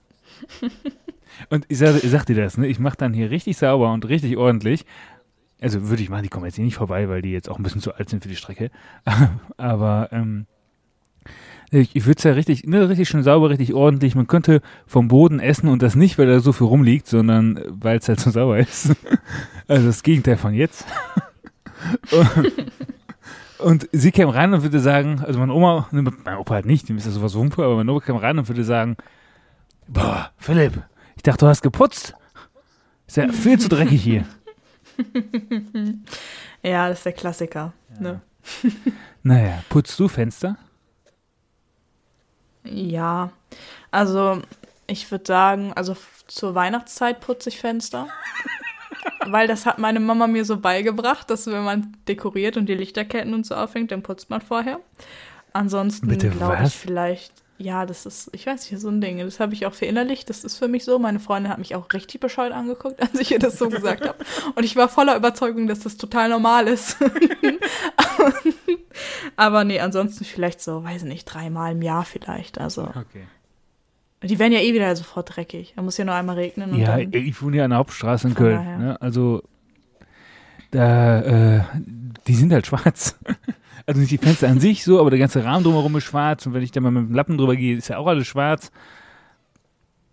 Und ich sage ich sag dir das, ne? Ich mache dann hier richtig sauber und richtig ordentlich. Also würde ich machen, die kommen jetzt hier nicht vorbei, weil die jetzt auch ein bisschen zu alt sind für die Strecke. Aber ähm, ich, ich würde es ja richtig, ne, richtig schön sauber, richtig ordentlich. Man könnte vom Boden essen und das nicht, weil da so viel rumliegt, sondern weil es halt so sauber ist. Also das Gegenteil von jetzt. und, und sie käme rein und würde sagen, also meine Oma, ne, mein Opa halt nicht, dem ist ja sowas Wumpe, aber meine Oma käme rein und würde sagen, boah, Philipp, ich dachte, du hast geputzt. Ist ja viel zu dreckig hier. Ja, das ist der Klassiker. Ja. Ne? Naja, putzt du Fenster? Ja, also ich würde sagen, also f- zur Weihnachtszeit putze ich Fenster. Weil das hat meine Mama mir so beigebracht, dass wenn man dekoriert und die Lichterketten und so aufhängt, dann putzt man vorher. Ansonsten Bitte glaube was? ich vielleicht, ja, das ist, ich weiß nicht, so ein Ding. Das habe ich auch verinnerlicht, das ist für mich so. Meine Freundin hat mich auch richtig bescheuert angeguckt, als ich ihr das so gesagt habe. Und ich war voller Überzeugung, dass das total normal ist. Aber nee, ansonsten vielleicht so, weiß nicht, dreimal im Jahr vielleicht. Also Okay. die werden ja eh wieder sofort dreckig. Da muss ja nur einmal regnen. Und Ja, dann, ich wohne ja an der Hauptstraße in Von Köln. daher. Ne? Also, da, äh, die sind halt schwarz. Also nicht die Fenster an sich so, aber der ganze Rahmen drumherum ist schwarz. Und wenn ich da mal mit dem Lappen drüber gehe, ist ja auch alles schwarz.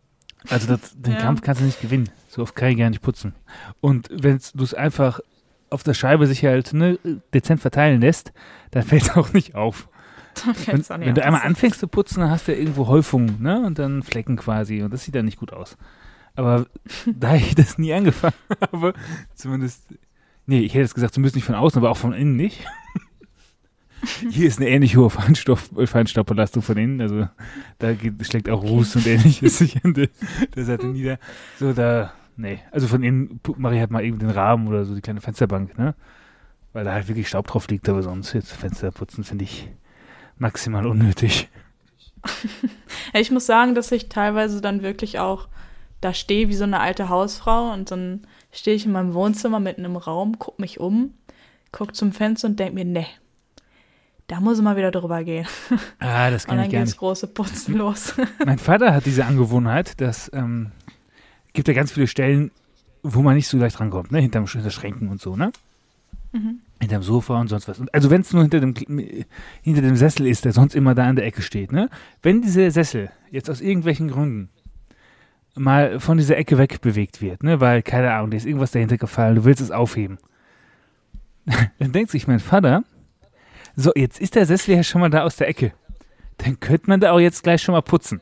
Also das, den Ja. Kampf kannst du nicht gewinnen. So oft kann ich gar nicht putzen. Und wenn du es einfach auf der Scheibe sich halt ne, dezent verteilen lässt, dann fällt es auch nicht auf. Wenn, auch nicht wenn auf. du einmal anfängst zu putzen, dann hast du ja irgendwo Häufungen, ne? Und dann Flecken quasi. Und das sieht dann nicht gut aus. Aber da ich das nie angefangen habe, zumindest, nee, ich hätte es gesagt, zumindest nicht von außen, aber auch von innen nicht. Hier ist eine ähnlich hohe Feinstaub, Feinstaubbelastung von innen. Also da geht, schlägt auch Ruß und ähnliches sich an der, der Seite nieder. So, da, nee. Also von innen mache ich halt mal eben den Rahmen oder so die kleine Fensterbank, ne? Weil da halt wirklich Staub drauf liegt, aber sonst jetzt Fenster putzen finde ich maximal unnötig. Ja, ich muss sagen, dass ich teilweise dann wirklich auch da stehe wie so eine alte Hausfrau und dann stehe ich in meinem Wohnzimmer mitten im Raum, gucke mich um, gucke zum Fenster und denke mir, ne, da muss ich mal wieder drüber gehen. Ah, das kann ich gar nicht. Und dann geht das große Putzen los. Mein Vater hat diese Angewohnheit, dass ähm, gibt ja ganz viele Stellen, wo man nicht so leicht rankommt, ne, hinterm hinter Schränken und so, ne? Mhm. Hinterm Sofa und sonst was. Also wenn es nur hinter dem, hinter dem Sessel ist, der sonst immer da an der Ecke steht, ne? Wenn dieser Sessel jetzt aus irgendwelchen Gründen mal von dieser Ecke wegbewegt wird, ne? Weil, keine Ahnung, da ist irgendwas dahinter gefallen, du willst es aufheben. Dann denkt sich mein Vater, so, jetzt ist der Sessel ja schon mal da aus der Ecke. Dann könnte man da auch jetzt gleich schon mal putzen.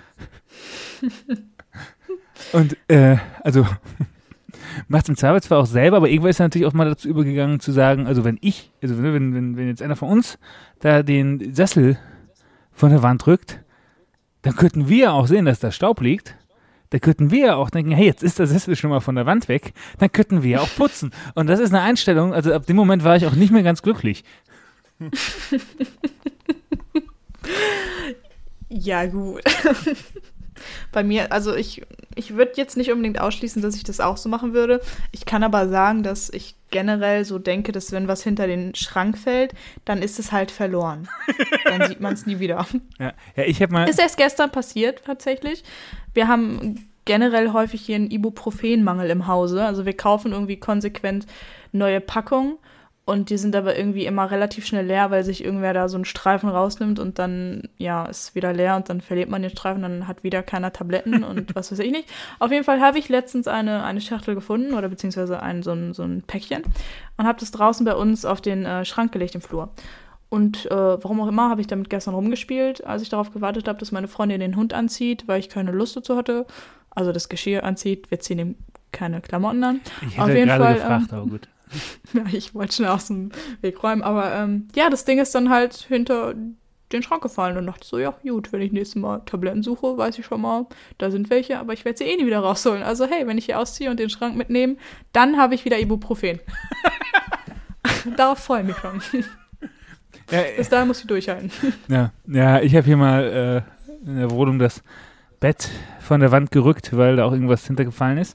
Und, äh, also macht es im Zweifel zwar auch selber, aber irgendwann ist er natürlich auch mal dazu übergegangen zu sagen, also wenn ich, also wenn, wenn, wenn jetzt einer von uns da den Sessel von der Wand drückt, dann könnten wir auch sehen, dass da Staub liegt. Da könnten wir auch denken, hey, jetzt ist der Sessel schon mal von der Wand weg. Dann könnten wir auch putzen. Und das ist eine Einstellung, also ab dem Moment war ich auch nicht mehr ganz glücklich. Ja, gut. Bei mir, also ich, ich würde jetzt nicht unbedingt ausschließen, dass ich das auch so machen würde. Ich kann aber sagen, dass ich generell so denke, dass wenn was hinter den Schrank fällt, dann ist es halt verloren. Dann sieht man es nie wieder. Ja, ja, ich habe mal... Ist erst gestern passiert, tatsächlich. Wir haben generell häufig hier einen Ibuprofen-Mangel im Hause. Also wir kaufen irgendwie konsequent neue Packungen. Und die sind aber irgendwie immer relativ schnell leer, weil sich irgendwer da so einen Streifen rausnimmt und dann, ja, ist wieder leer und dann verliert man den Streifen, dann hat wieder keiner Tabletten und was weiß ich nicht. Auf jeden Fall habe ich letztens eine, eine Schachtel gefunden oder beziehungsweise ein, so, ein, so ein Päckchen und habe das draußen bei uns auf den äh, Schrank gelegt im Flur. Und äh, warum auch immer habe ich damit gestern rumgespielt, als ich darauf gewartet habe, dass meine Freundin den Hund anzieht, weil ich keine Lust dazu hatte. Also das Geschirr anzieht, wir ziehen ihm keine Klamotten an. Ich hätte ja gerade Fall, gefragt, ähm, aber gut. Ja, ich wollte schnell aus dem Weg räumen, aber ähm, ja, das Ding ist dann halt hinter den Schrank gefallen und dachte so, ja gut, wenn ich nächstes Mal Tabletten suche, weiß ich schon mal, da sind welche, aber ich werde sie eh nie wieder rausholen. Also hey, wenn ich hier ausziehe und den Schrank mitnehme, dann habe ich wieder Ibuprofen. Darauf freue ich mich schon. Ja, bis dahin muss ich durchhalten. Ja, ja, ich habe hier mal äh, in der Wohnung das Bett von der Wand gerückt, weil da auch irgendwas hintergefallen ist.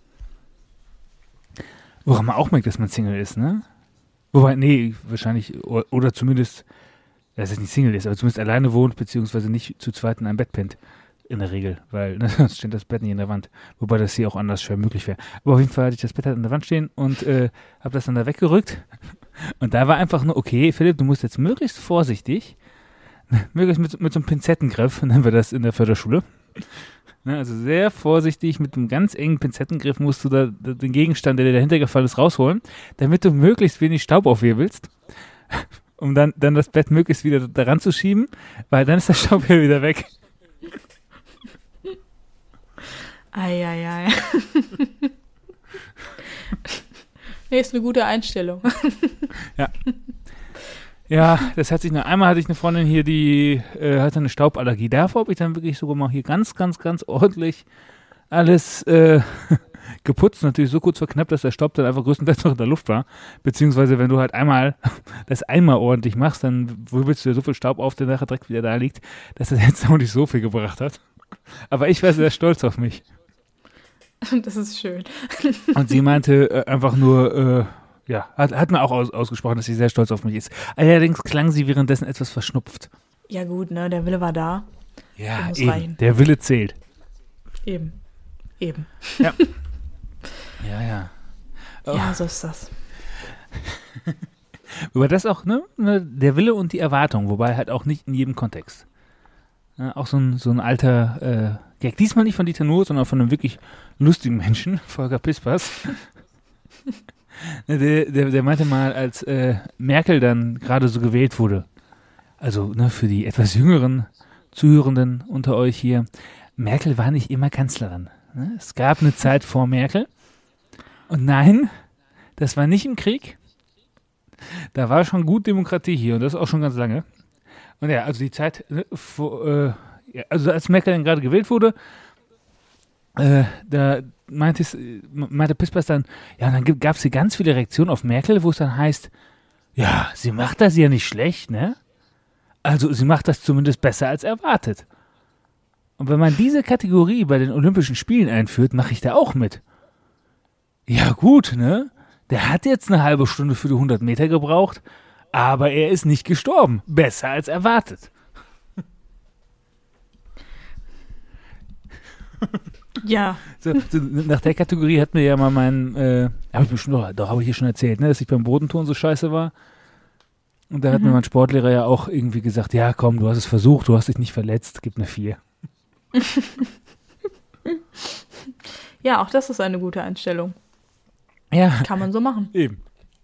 Woran man auch merkt, dass man Single ist, ne? Wobei, nee, wahrscheinlich, oder, oder zumindest, dass es nicht Single ist, aber zumindest alleine wohnt, beziehungsweise nicht zu zweit in einem Bett pennt. In der Regel, weil ne, sonst steht das Bett nicht in der Wand. Wobei das hier auch anders schwer möglich wäre. Aber auf jeden Fall hatte ich das Bett halt in der Wand stehen und äh, habe das dann da weggerückt. Und da war einfach nur, okay, Philipp, du musst jetzt möglichst vorsichtig, möglichst mit, mit so einem Pinzettengriff, nennen wir das in der Förderschule, ne, also sehr vorsichtig mit einem ganz engen Pinzettengriff musst du da den Gegenstand, der dir dahinter gefallen ist, rausholen, damit du möglichst wenig Staub aufwirbelst, um dann, dann das Bett möglichst wieder daran zu schieben, weil dann ist der Staub hier wieder weg. Eieiei. Nee, ist eine gute Einstellung. Ja. Ja, das hat sich nur, einmal hatte ich eine Freundin hier, die äh, hatte eine Stauballergie. Davor habe ich dann wirklich sogar mal hier ganz, ganz, ganz ordentlich alles äh, geputzt. Natürlich so kurz verknappt, dass der Staub dann einfach größtenteils noch in der Luft war. Beziehungsweise, wenn du halt einmal das einmal ordentlich machst, dann wirbelst du dir so viel Staub auf, der nachher direkt wieder da liegt, dass das jetzt auch nicht so viel gebracht hat. Aber ich war sehr stolz auf mich. Das ist schön. Und sie meinte äh, einfach nur, äh, ja, hat, hat mir auch aus, ausgesprochen, dass sie sehr stolz auf mich ist. Allerdings klang sie währenddessen etwas verschnupft. Ja gut, ne, der Wille war da. Ja, eben, reichen. Der Wille zählt. Eben, eben. Ja, ja. Ja, oh. Ja, so ist das. Wobei das auch, ne, der Wille und die Erwartung, wobei halt auch nicht in jedem Kontext. Ja, auch so ein, so ein alter äh, Gag. Diesmal nicht von Dieter Nuhr, sondern von einem wirklich lustigen Menschen, Volker Pispers. Der, der, der meinte mal, als äh, Merkel dann gerade so gewählt wurde, also ne, für die etwas jüngeren Zuhörenden unter euch hier, Merkel war nicht immer Kanzlerin. Ne? Es gab eine Zeit vor Merkel und nein, das war nicht im Krieg. Da war schon gut Demokratie hier und das auch schon ganz lange. Und ja, also die Zeit, ne, vor, äh, ja, also als Merkel dann gerade gewählt wurde, äh, da meinte, es, meinte Pispas dann, ja, und dann gab es hier ganz viele Reaktionen auf Merkel, wo es dann heißt, ja, sie macht das ja nicht schlecht, ne? Also sie macht das zumindest besser als erwartet. Und wenn man diese Kategorie bei den Olympischen Spielen einführt, mache ich da auch mit. Ja gut, ne? Der hat jetzt eine halbe Stunde für die hundert Meter gebraucht, aber er ist nicht gestorben. Besser als erwartet. Ja. So, so, nach der Kategorie hat mir ja mal mein, äh, habe ich bestimmt doch, doch habe ich hier schon erzählt, ne, dass ich beim Bodenturnen so scheiße war. Und da hat Mhm. mir mein Sportlehrer ja auch irgendwie gesagt, ja komm, du hast es versucht, du hast dich nicht verletzt, gib eine vier. Ja, auch das ist eine gute Einstellung. Ja, Kann man so machen. eben.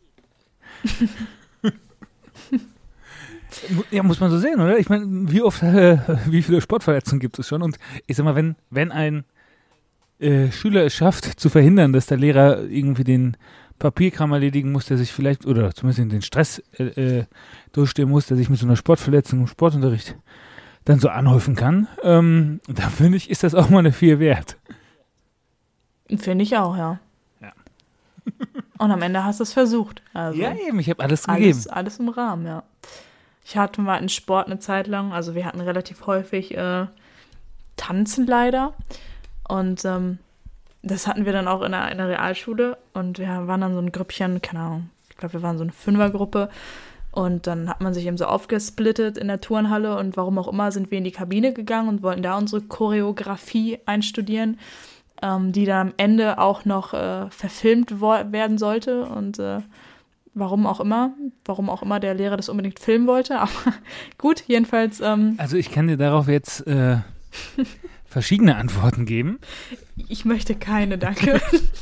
Ja, muss man so sehen, oder? Ich meine, wie oft, äh, wie viele Sportverletzungen gibt es schon? Und ich sag mal, wenn, wenn ein äh, Schüler es schafft, zu verhindern, dass der Lehrer irgendwie den Papierkram erledigen muss, der sich vielleicht, oder zumindest den Stress äh, äh, durchstehen muss, der sich mit so einer Sportverletzung im Sportunterricht dann so anhäufen kann, ähm, da finde ich, ist das auch mal eine vier wert. Finde ich auch, ja. Ja. Und am Ende hast du es versucht. Also Ja, eben, ich habe alles gegeben. alles, alles im Rahmen, ja. Ich hatte mal in Sport eine Zeit lang, also wir hatten relativ häufig äh, Tanzen leider. Und ähm, das hatten wir dann auch in der, in der Realschule. Und wir waren dann so ein Grüppchen, keine Ahnung, ich glaube, wir waren so eine Fünfergruppe. Und dann hat man sich eben so aufgesplittet in der Turnhalle. Und warum auch immer sind wir in die Kabine gegangen und wollten da unsere Choreografie einstudieren, ähm, die dann am Ende auch noch äh, verfilmt wo- werden sollte. Und äh, warum auch immer, warum auch immer der Lehrer das unbedingt filmen wollte. Aber gut, jedenfalls. Ähm, Also ich kann dir darauf jetzt äh, verschiedene Antworten geben. Ich möchte keine, danke.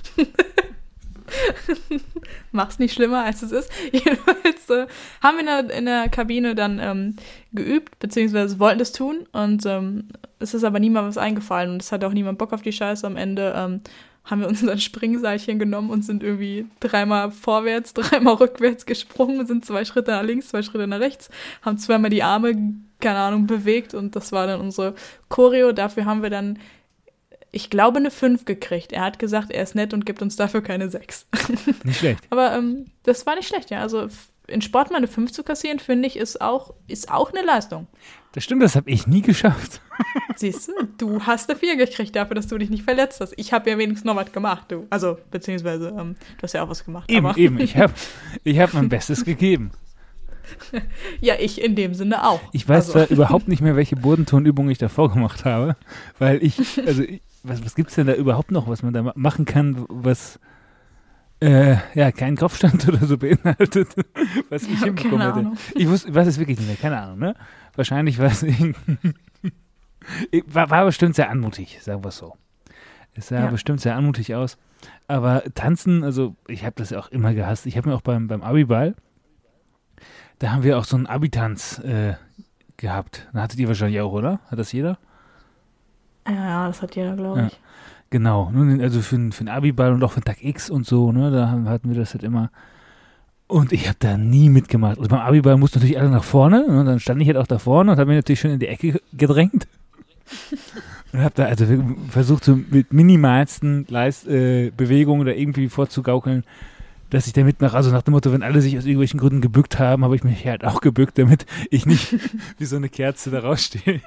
Mach's nicht schlimmer, als es ist. Jedenfalls äh, haben wir in der, in der Kabine dann ähm, geübt, beziehungsweise wollten das tun. Und ähm, es ist aber niemandem was eingefallen. Und es hat auch niemand Bock auf die Scheiße. Am Ende ähm, haben wir uns ein Springseilchen genommen und sind irgendwie dreimal vorwärts, dreimal rückwärts gesprungen, sind zwei Schritte nach links, zwei Schritte nach rechts, haben zweimal die Arme, keine Ahnung, bewegt. Und das war dann unsere Choreo. Dafür haben wir dann, ich glaube, eine fünf gekriegt. Er hat gesagt, er ist nett und gibt uns dafür keine sechs. Nicht schlecht. Aber ähm, das war nicht schlecht, ja. Also f- in Sport mal eine fünf zu kassieren, finde ich, ist auch, ist auch eine Leistung. Das stimmt, das habe ich nie geschafft. Siehst du, du hast eine vier gekriegt dafür, dass du dich nicht verletzt hast. Ich habe ja wenigstens noch was gemacht, du. Also, beziehungsweise, ähm, du hast ja auch was gemacht. Eben, aber, eben. Ich habe ich hab mein Bestes gegeben. Ja, ich in dem Sinne auch. Ich weiß also, zwar überhaupt nicht mehr, welche Bodenturnübung ich davor gemacht habe, weil ich, also ich, was, was gibt es denn da überhaupt noch, was man da ma- machen kann, was äh, ja keinen Kopfstand oder so beinhaltet, was ich Ja, hinbekommen keine hätte. Ahnung. Ich wusste, ich weiß es wirklich nicht mehr, keine Ahnung, ne? Wahrscheinlich war es irgendein- war, war bestimmt sehr anmutig, sagen wir es so. Es sah Ja. bestimmt sehr anmutig aus. Aber tanzen, also ich habe das ja auch immer gehasst. Ich habe mir auch beim, beim Abiball, da haben wir auch so einen Abitanz äh, gehabt. Da hattet ihr wahrscheinlich auch, oder? Hat das jeder? Ja, ja, das hat jeder, glaube Ja. ich. Genau, nun, also für, den- für den Abiball und auch für den Tag X und so, ne, da haben- hatten wir das halt immer. Und ich habe da nie mitgemacht. Also beim Abiball mussten natürlich alle nach vorne, ne, dann stand ich halt auch da vorne und habe mich natürlich schon in die Ecke gedrängt. Und habe da also wirklich versucht, so mit minimalsten Leist, äh, Bewegungen da irgendwie vorzugaukeln, dass ich da mitmache. Also nach dem Motto, wenn alle sich aus irgendwelchen Gründen gebückt haben, habe ich mich halt auch gebückt, damit ich nicht wie so eine Kerze da rausstehe.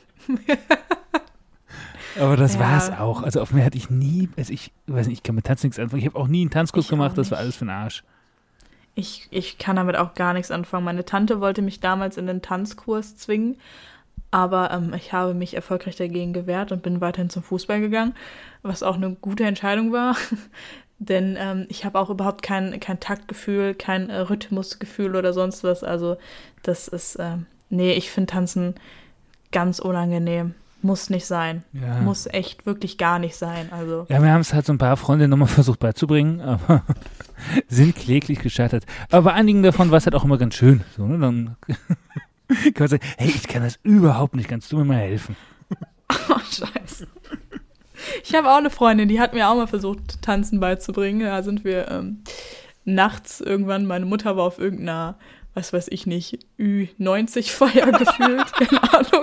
Aber das Ja. war es auch. Also auf mir hatte ich nie, also ich weiß nicht, ich kann mit Tanzen nichts anfangen. Ich habe auch nie einen Tanzkurs Ich gemacht, auch das war nicht. alles für den Arsch. Ich, ich kann damit auch gar nichts anfangen. Meine Tante wollte mich damals in den Tanzkurs zwingen, aber ähm, ich habe mich erfolgreich dagegen gewehrt und bin weiterhin zum Fußball gegangen, was auch eine gute Entscheidung war, denn ähm, ich habe auch überhaupt kein, kein Taktgefühl, kein äh, Rhythmusgefühl oder sonst was. Also das ist, ähm, nee, ich finde Tanzen ganz unangenehm. muss nicht sein. Ja. Muss echt wirklich gar nicht sein. Also. Ja, wir haben es halt so ein paar Freundinnen nochmal versucht beizubringen, aber sind kläglich gescheitert. Aber bei einigen davon war es halt auch immer ganz schön. So, ne? Dann kann man sagen, hey, ich kann das überhaupt nicht, kannst du mir mal helfen? Oh, scheiße. Ich habe auch eine Freundin, die hat mir auch mal versucht, Tanzen beizubringen. Da sind wir ähm, nachts irgendwann, meine Mutter war auf irgendeiner, was weiß ich nicht, Ü neunzig Feier gefühlt, keine Ahnung.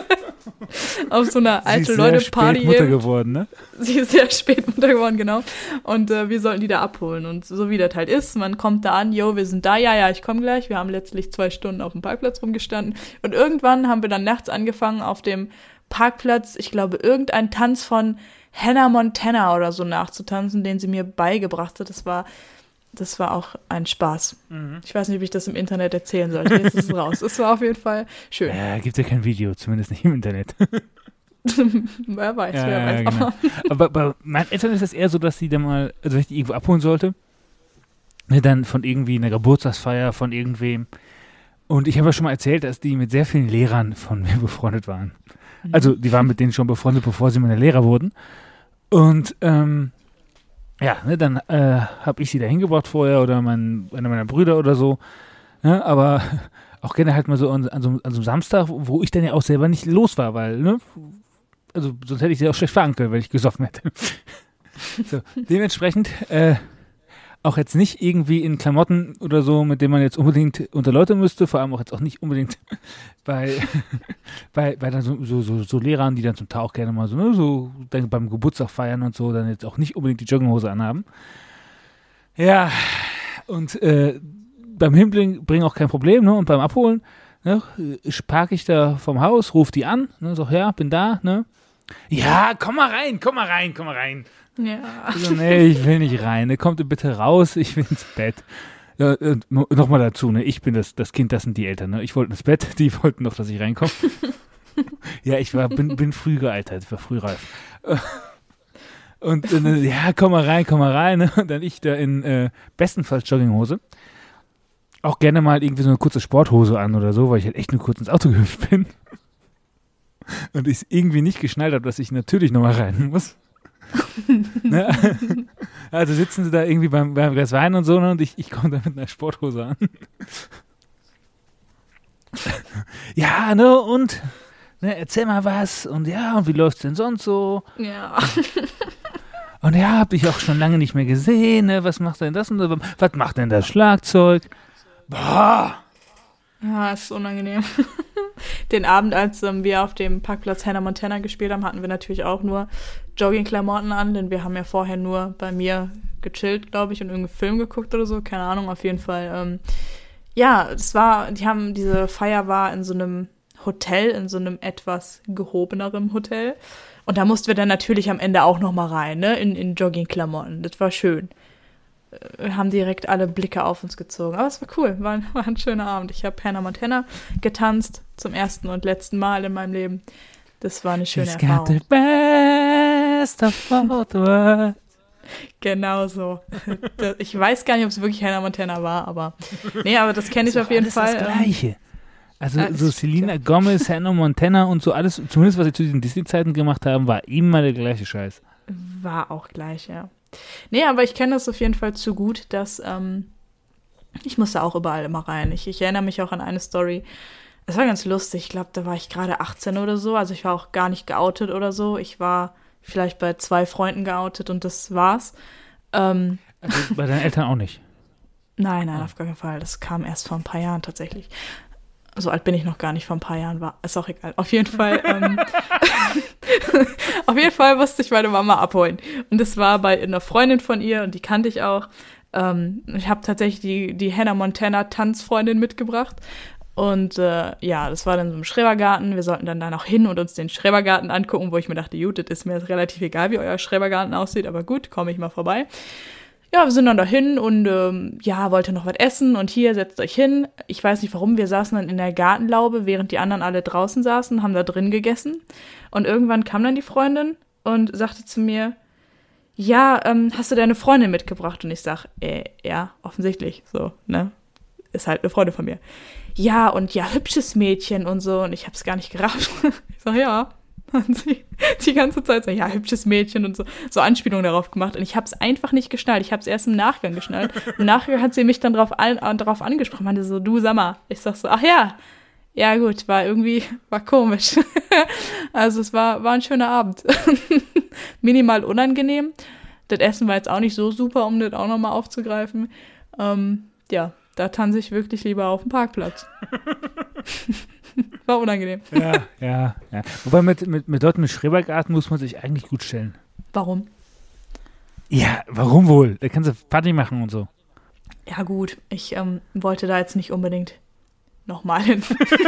Auf so einer alte Leute Party. Sie ist sehr spät Mutter geworden, ne? Sie ist sehr spät Mutter geworden, genau. Und äh, wir sollten die da abholen. Und so wie das halt ist, man kommt da an, yo, wir sind da, ja, ja, ich komme gleich. Wir haben letztlich zwei Stunden auf dem Parkplatz rumgestanden. Und irgendwann haben wir dann nachts angefangen, auf dem Parkplatz, ich glaube, irgendein Tanz von Hannah Montana oder so nachzutanzen, den sie mir beigebracht hat. Das war, das war auch ein Spaß. Mhm. Ich weiß nicht, ob ich das im Internet erzählen sollte. Jetzt ist es raus. Es war auf jeden Fall schön. Ja, gibt ja kein Video, zumindest nicht im Internet. Wer weiß, ja, wer weiß. Ja, genau. Aber bei meinen Eltern ist es eher so, dass sie dann mal, also wenn ich die irgendwo abholen sollte, ne, dann von irgendwie einer Geburtstagsfeier von irgendwem. Und ich habe ja schon mal erzählt, dass die mit sehr vielen Lehrern von mir befreundet waren. Mhm. Also die waren mit denen schon befreundet, bevor sie meine Lehrer wurden. Und ähm, ja, ne, dann äh, habe ich sie da hingebracht vorher oder mein, einer meiner Brüder oder so. Ne, aber auch gerne halt mal so an, an, so an so einem Samstag, wo ich dann ja auch selber nicht los war, weil, ne, also sonst hätte ich sie auch schlecht fahren können, wenn ich gesoffen hätte. So, dementsprechend äh, auch jetzt nicht irgendwie in Klamotten oder so, mit denen man jetzt unbedingt unter Leute müsste, vor allem auch jetzt auch nicht unbedingt bei, bei, bei dann so, so, so, so Lehrern, die dann zum Teil auch gerne mal so, ne, so dann beim Geburtstag feiern und so, dann jetzt auch nicht unbedingt die Jogginghose anhaben. Ja, und äh, beim Hinbringen auch kein Problem, ne, und beim Abholen, ne, parke ich da vom Haus, ruf die an, ne, sag, ja, bin da, ne. Ja, komm mal rein, komm mal rein, komm mal rein. Ja. Also, nee, ich will nicht rein. Ne, kommt bitte raus, ich will ins Bett. Ja, äh, Nochmal dazu, ne, ich bin das, das Kind, das sind die Eltern, ne. Ich wollte ins Bett, die wollten doch, dass ich reinkomme. Ja, ich war, bin, bin früh gealtert, ich war frühreif. Und äh, ja, komm mal rein, komm mal rein, ne. Und dann ich da in äh, bestenfalls Jogginghose. Auch gerne mal irgendwie so eine kurze Sporthose an oder so, weil ich halt echt nur kurz ins Auto gehüpft bin. Und ich irgendwie nicht geschnallt habe, dass ich natürlich nochmal rein muss. Ne? Also sitzen sie da irgendwie beim, beim Glas Wein und so, ne? Und ich, ich komme da mit einer Sporthose an. Ja, ne, und ne, erzähl mal was. Und ja, und wie läuft's denn sonst so? Ja. Und ja, hab dich auch schon lange nicht mehr gesehen, ne? Was macht denn das und so? Was macht denn das Schlagzeug? Boah! Ja, ist unangenehm. Den Abend, als ähm, wir auf dem Parkplatz Hannah Montana gespielt haben, hatten wir natürlich auch nur Jogging-Klamotten an, denn wir haben ja vorher nur bei mir gechillt, glaube ich, und irgendeinen Film geguckt oder so, keine Ahnung, auf jeden Fall. Ähm, ja, es war, die haben, diese Feier war in so einem Hotel, in so einem etwas gehobeneren Hotel. Und da mussten wir dann natürlich am Ende auch noch mal rein, ne, in, in Jogging-Klamotten. Das war schön. Wir haben direkt alle Blicke auf uns gezogen. Aber es war cool, war ein, war ein schöner Abend. Ich habe Hannah Montana getanzt, zum ersten und letzten Mal in meinem Leben. Das war eine schöne She's Erfahrung. got the best of both worlds. Genau so. Ich weiß gar nicht, ob es wirklich Hannah Montana war, aber nee, aber das kenne ich auf jeden alles Fall. Das Gleiche. Also Ja, so das stimmt, Selena ja. Gomez, Hannah Montana und so alles, zumindest was sie zu diesen Disney-Zeiten gemacht haben, war immer der gleiche Scheiß. War auch gleich, ja. Nee, aber ich kenne das auf jeden Fall zu gut, dass ähm, ich musste auch überall immer rein. Ich, ich erinnere mich auch an eine Story. Es war ganz lustig. Ich glaube, da war ich gerade achtzehn oder so. Also ich war auch gar nicht geoutet oder so. Ich war vielleicht bei zwei Freunden geoutet und das war's. Ähm, Also bei deinen Eltern auch nicht? nein, nein, auf gar keinen Fall. Das kam erst vor ein paar Jahren tatsächlich. So alt bin ich noch gar nicht, vor ein paar Jahren war. Ist auch egal. Auf jeden Fall, ähm, auf jeden Fall musste ich meine Mama abholen. Und das war bei einer Freundin von ihr und die kannte ich auch. Ähm, ich habe tatsächlich die, die Hannah Montana Tanzfreundin mitgebracht. Und äh, ja, das war dann so im Schrebergarten. Wir sollten dann da noch hin und uns den Schrebergarten angucken, wo ich mir dachte, gut, das ist mir jetzt relativ egal, wie euer Schrebergarten aussieht, aber gut, komme ich mal vorbei. Ja, wir sind dann dahin und ähm, ja, wollte noch was essen und hier, setzt euch hin. Ich weiß nicht warum, wir saßen dann in der Gartenlaube, während die anderen alle draußen saßen, haben da drin gegessen. Und irgendwann kam dann die Freundin und sagte zu mir, ja, ähm, hast du deine Freundin mitgebracht? Und ich sag, äh, ja, offensichtlich, so, ne? Ist halt eine Freundin von mir. Ja, und ja, hübsches Mädchen und so. Und ich hab's gar nicht gerafft. Ich sag, ja, Hat sie die ganze Zeit so, ja, hübsches Mädchen und so, so Anspielungen darauf gemacht. Und ich habe es einfach nicht geschnallt. Ich habe es erst im Nachgang geschnallt. Im Nachgang hat sie mich dann darauf, an, darauf angesprochen. Meinte so, du, sag mal. Ich sag so, ach ja. Ja gut, war irgendwie, war komisch. Also es war, war ein schöner Abend. Minimal unangenehm. Das Essen war jetzt auch nicht so super, um das auch nochmal aufzugreifen. Ähm, ja, da tanze ich wirklich lieber auf dem Parkplatz. War unangenehm. Ja, ja, ja. Wobei mit, mit, mit dort mit Schrebergarten muss man sich eigentlich gut stellen. Warum? Ja, warum wohl? Da kannst du Party machen und so. Ja gut, ich ähm, wollte da jetzt nicht unbedingt nochmal hin.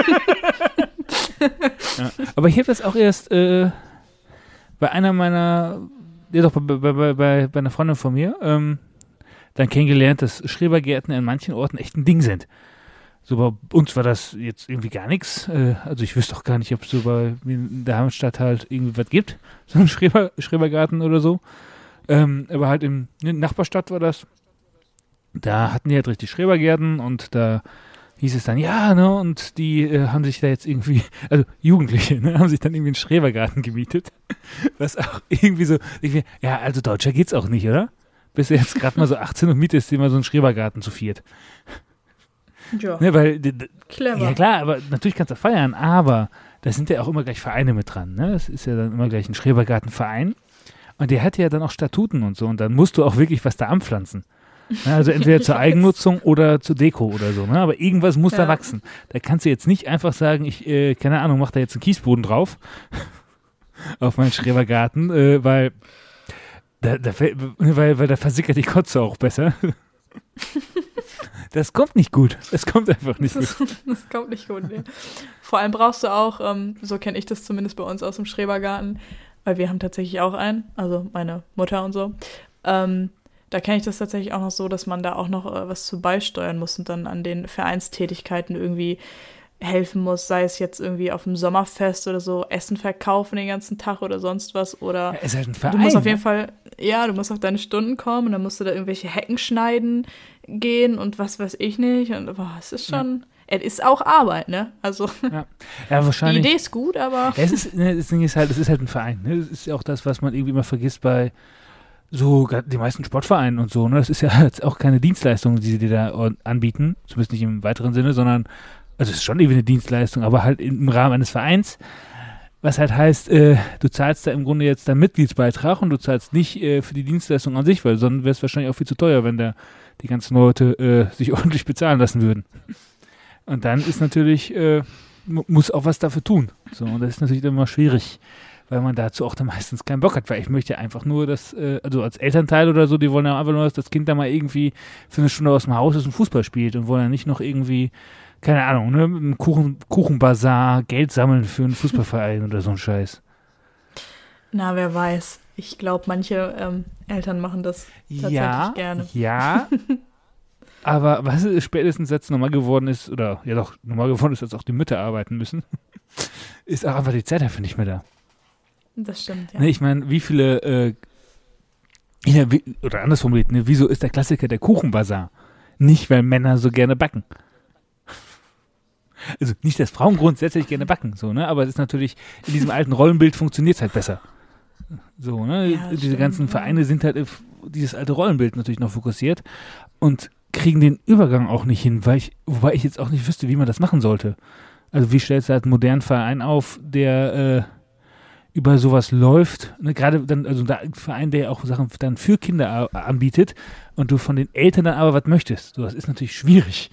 Ja, aber ich habe das auch erst äh, bei einer meiner, ja doch, bei, bei, bei, bei, bei einer Freundin von mir, ähm, dann kennengelernt, dass Schrebergärten in manchen Orten echt ein Ding sind. So bei uns war das jetzt irgendwie gar nichts. Äh, also ich wüsste auch gar nicht, ob es so bei in der Heimatstadt halt irgendwie was gibt. So ein Schreber, Schrebergarten oder so. Ähm, aber halt in der Nachbarstadt war das. Da hatten die halt richtig Schrebergärten und da hieß es dann, ja, ne, und die äh, haben sich da jetzt irgendwie, also Jugendliche, ne, haben sich dann irgendwie einen Schrebergarten gemietet. Was auch irgendwie so, irgendwie, ja, also Deutscher geht's auch nicht, oder? Bis er jetzt gerade mal so achtzehn und mietest dir mal so einen Schrebergarten zu viert. Ja, ne, weil, d- d- clever. ja klar, aber natürlich kannst du feiern, aber da sind ja auch immer gleich Vereine mit dran, ne? Das ist ja dann immer gleich ein Schrebergartenverein und der hat ja dann auch Statuten und so und dann musst du auch wirklich was da anpflanzen. Ne? Also entweder zur Eigennutzung oder zur Deko oder so, ne? Aber irgendwas muss Ja. da wachsen. Da kannst du jetzt nicht einfach sagen, ich, äh, keine Ahnung, mach da jetzt einen Kiesboden drauf auf meinen Schrebergarten, äh, weil da, da, fällt- weil, weil da versickert die Kotze auch besser. Das kommt nicht gut. Das kommt einfach nicht Das, gut. das kommt nicht gut. Nee. Vor allem brauchst du auch, ähm, so kenne ich das zumindest bei uns aus dem Schrebergarten, weil wir haben tatsächlich auch einen, also meine Mutter und so. Ähm, da kenne ich das tatsächlich auch noch so, dass man da auch noch äh, was zu beisteuern muss und dann an den Vereinstätigkeiten irgendwie helfen muss, sei es jetzt irgendwie auf dem Sommerfest oder so, Essen verkaufen den ganzen Tag oder sonst was oder Ja, ist halt ein du Verein. musst auf jeden ne? Fall, ja, du musst auf deine Stunden kommen und dann musst du da irgendwelche Hecken schneiden gehen und was weiß ich nicht und boah, es ist schon, es ist auch Arbeit, ne? Also Ja, ja die wahrscheinlich. Idee ist gut, aber Ja, es ist, ne, das Ding ist halt, es ist halt ein Verein. Ne? Das ist ja auch das, was man irgendwie immer vergisst bei so ga- den meisten Sportvereinen und so. Ne? Das ist ja jetzt auch keine Dienstleistung, die sie dir da or- anbieten, zumindest nicht im weiteren Sinne, sondern, also es ist schon irgendwie eine Dienstleistung, aber halt im Rahmen eines Vereins. Was halt heißt, äh, du zahlst da im Grunde jetzt deinen Mitgliedsbeitrag und du zahlst nicht äh, für die Dienstleistung an sich, weil sonst wäre es wahrscheinlich auch viel zu teuer, wenn da die ganzen Leute äh, sich ordentlich bezahlen lassen würden. Und dann ist natürlich, äh, mu- muss auch was dafür tun. So, und das ist natürlich dann immer schwierig, weil man dazu auch dann meistens keinen Bock hat, weil ich möchte ja einfach nur, dass, äh, also als Elternteil oder so, die wollen ja einfach nur, dass das Kind da mal irgendwie für eine Stunde aus dem Haus ist und Fußball spielt und wollen ja nicht noch irgendwie, keine Ahnung, ne, einen Kuchen, Kuchenbazar, Geld sammeln für einen Fußballverein oder so ein Scheiß. na, wer weiß. Ich glaube, manche ähm, Eltern machen das tatsächlich Ja, gerne. ja. Aber was ist spätestens jetzt normal geworden ist, oder ja doch, normal geworden ist, dass auch die Mütter arbeiten müssen, ist auch einfach die Zeit dafür nicht mehr da. Das stimmt, ja. Ne, ich meine, wie viele, äh, ja, wie, oder anders formuliert, ne, wieso ist der Klassiker der Kuchenbazar? Nicht, weil Männer so gerne backen. Also nicht, dass Frauen grundsätzlich gerne backen, so, ne? Aber es ist natürlich, in diesem alten Rollenbild funktioniert es halt besser. So, ne? Ja, Diese stimmt, ganzen ja. Vereine sind halt auf dieses alte Rollenbild natürlich noch fokussiert und kriegen den Übergang auch nicht hin, weil ich, wobei ich jetzt auch nicht wüsste, wie man das machen sollte. Also wie stellst du halt einen modernen Verein auf, der äh, über sowas läuft, ne? Gerade dann, also da ein Verein, der auch Sachen dann für Kinder a- anbietet und du von den Eltern dann aber was möchtest. So, das ist natürlich schwierig.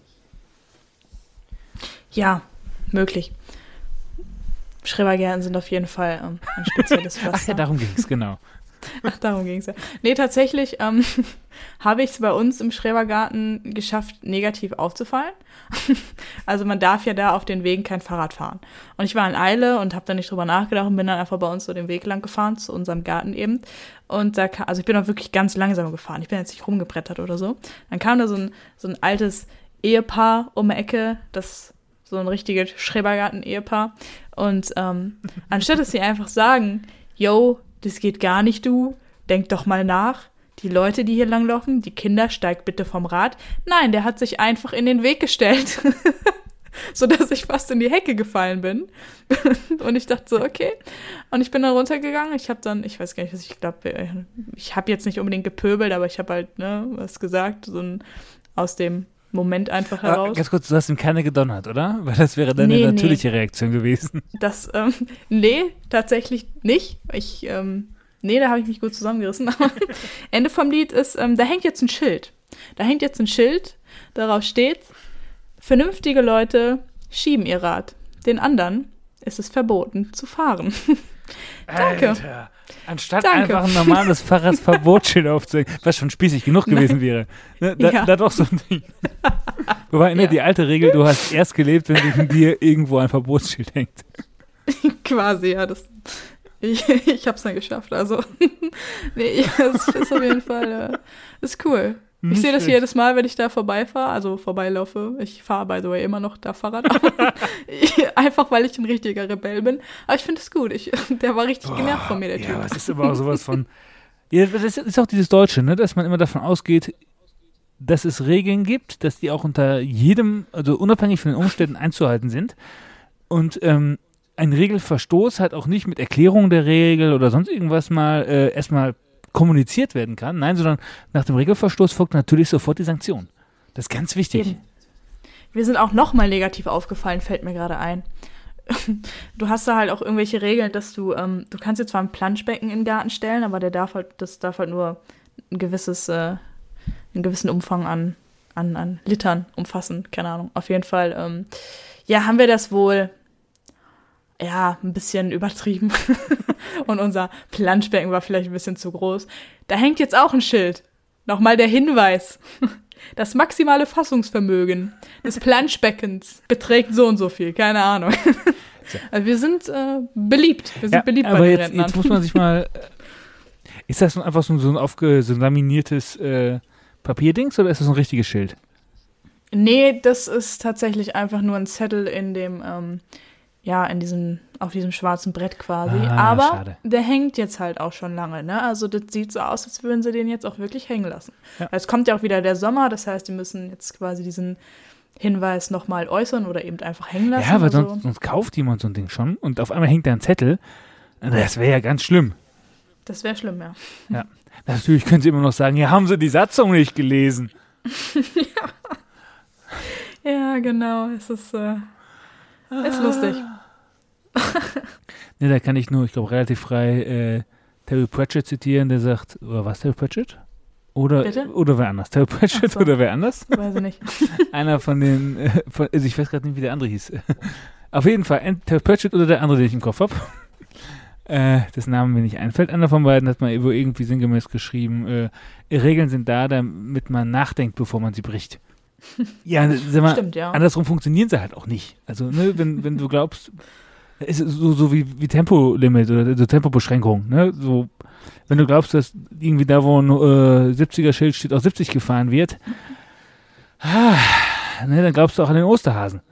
Ja, möglich. Schrebergärten sind auf jeden Fall ähm, ein spezielles Pflaster. Ach ja, darum ging es, genau. Ach, darum ging es ja. Nee, tatsächlich ähm, habe ich es bei uns im Schrebergarten geschafft, negativ aufzufallen. Also man darf ja da auf den Wegen kein Fahrrad fahren. Und ich war in Eile und habe da nicht drüber nachgedacht und bin dann einfach bei uns so den Weg lang gefahren, zu unserem Garten eben. Und da kam, also ich bin auch wirklich ganz langsam gefahren. Ich bin jetzt nicht rumgebrettert oder so. Dann kam da so ein, so ein altes Ehepaar um die Ecke, das so ein richtiges Schrebergarten-Ehepaar. Und ähm, anstatt dass sie einfach sagen, yo, das geht gar nicht, du, denk doch mal nach. Die Leute, die hier langlaufen, die Kinder, steigt bitte vom Rad. Nein, der hat sich einfach in den Weg gestellt sodass ich fast in die Hecke gefallen bin. Und ich dachte so, okay. Und ich bin dann runtergegangen. Ich habe dann, ich weiß gar nicht, was ich glaube, ich habe jetzt nicht unbedingt gepöbelt, aber ich habe halt ne, was gesagt, so ein, aus dem Moment einfach heraus. Aber ganz kurz, du hast ihm keine gedonnert, oder? Weil das wäre deine nee, natürliche nee. Reaktion gewesen. Das, ähm, nee, tatsächlich nicht. Ich, ähm, nee, da habe ich mich gut zusammengerissen. Ende vom Lied ist, ähm, da hängt jetzt ein Schild. Da hängt jetzt ein Schild, darauf steht, vernünftige Leute schieben ihr Rad. Den anderen ist es verboten zu fahren. Danke. Alter. Anstatt Danke. einfach ein normales Fahrradverbotsschild aufzuhängen, was schon spießig genug gewesen Nein. wäre. Ne, da, Ja. da doch so ein Ding. Wobei, ne, Ja. die alte Regel, du hast erst gelebt, wenn neben dir irgendwo ein Verbotsschild hängt. Quasi, ja. Das, ich ich habe es dann geschafft. Also, nee, das ist auf jeden Fall, äh, ist cool. Ich sehe das jedes Mal, wenn ich da vorbeifahre, also vorbeilaufe. Ich fahre, by the way, immer noch da Fahrrad. ich, einfach, weil ich ein richtiger Rebell bin. Aber ich finde es gut. Ich, der war richtig genervt von mir, der Typ. Ja, aber es ist aber auch sowas von... Ja, das ist auch dieses Deutsche, ne, dass man immer davon ausgeht, dass es Regeln gibt, dass die auch unter jedem, also unabhängig von den Umständen einzuhalten sind. Und ähm, ein Regelverstoß halt auch nicht mit Erklärung der Regel oder sonst irgendwas mal äh, erstmal kommuniziert werden kann. Nein, sondern nach dem Regelverstoß folgt natürlich sofort die Sanktion. Das ist ganz wichtig. Eben. Wir sind auch nochmal negativ aufgefallen, fällt mir gerade ein. Du hast da halt auch irgendwelche Regeln, dass du, ähm, du kannst jetzt zwar ein Planschbecken in den Garten stellen, aber der darf halt, das darf halt nur ein gewisses, äh, einen gewissen Umfang an, an, an Litern umfassen, keine Ahnung. Auf jeden Fall, ähm, ja, haben wir das wohl, ja, ein bisschen übertrieben. Und unser Planschbecken war vielleicht ein bisschen zu groß. Da hängt jetzt auch ein Schild. Nochmal der Hinweis. Das maximale Fassungsvermögen des Planschbeckens beträgt so und so viel. Keine Ahnung. Also wir sind äh, beliebt. Wir sind Ja, beliebt aber bei den jetzt, Rentnern. jetzt muss man sich mal... Ist das einfach so, so ein aufge, so ein laminiertes äh, Papierdings oder ist das ein richtiges Schild? Nee, das ist tatsächlich einfach nur ein Zettel in dem... Ähm, ja, in diesem, auf diesem schwarzen Brett quasi. Ah, Aber schade. der hängt jetzt halt auch schon lange, ne? Also das sieht so aus, als würden sie den jetzt auch wirklich hängen lassen. Ja. Es kommt ja auch wieder der Sommer, das heißt, die müssen jetzt quasi diesen Hinweis nochmal äußern oder eben einfach hängen lassen. Ja, aber also. sonst, sonst kauft jemand so ein Ding schon und auf einmal hängt da ein Zettel. Das wäre ja ganz schlimm. Das wäre schlimm, ja. Ja. Natürlich können sie immer noch sagen, ja, haben sie die Satzung nicht gelesen. Ja, genau. Es ist, äh, ist lustig. Ne, da kann ich nur, ich glaube, relativ frei äh, Terry Pratchett zitieren, der sagt, oder was, Terry Pratchett? Oder, Bitte? oder wer anders? Terry Pratchett Ach so. oder wer anders? Weiß ich nicht. Einer von den, äh, von, also ich weiß gerade nicht, wie der andere hieß. Auf jeden Fall, ent- Terry Pratchett oder der andere, den ich im Kopf habe. Äh, das Name mir nicht einfällt. Einer von beiden hat mal irgendwie sinngemäß geschrieben, äh, Regeln sind da, damit man nachdenkt, bevor man sie bricht. Ja, sag mal, Stimmt, ja. andersrum funktionieren sie halt auch nicht. Also, ne, wenn, wenn du glaubst, ist es so, so wie, wie Tempolimit oder so Tempobeschränkung, ne? So, wenn du glaubst, dass irgendwie da, wo ein äh, siebziger-Schild steht, auch siebzig gefahren wird, ah, ne, dann glaubst du auch an den Osterhasen.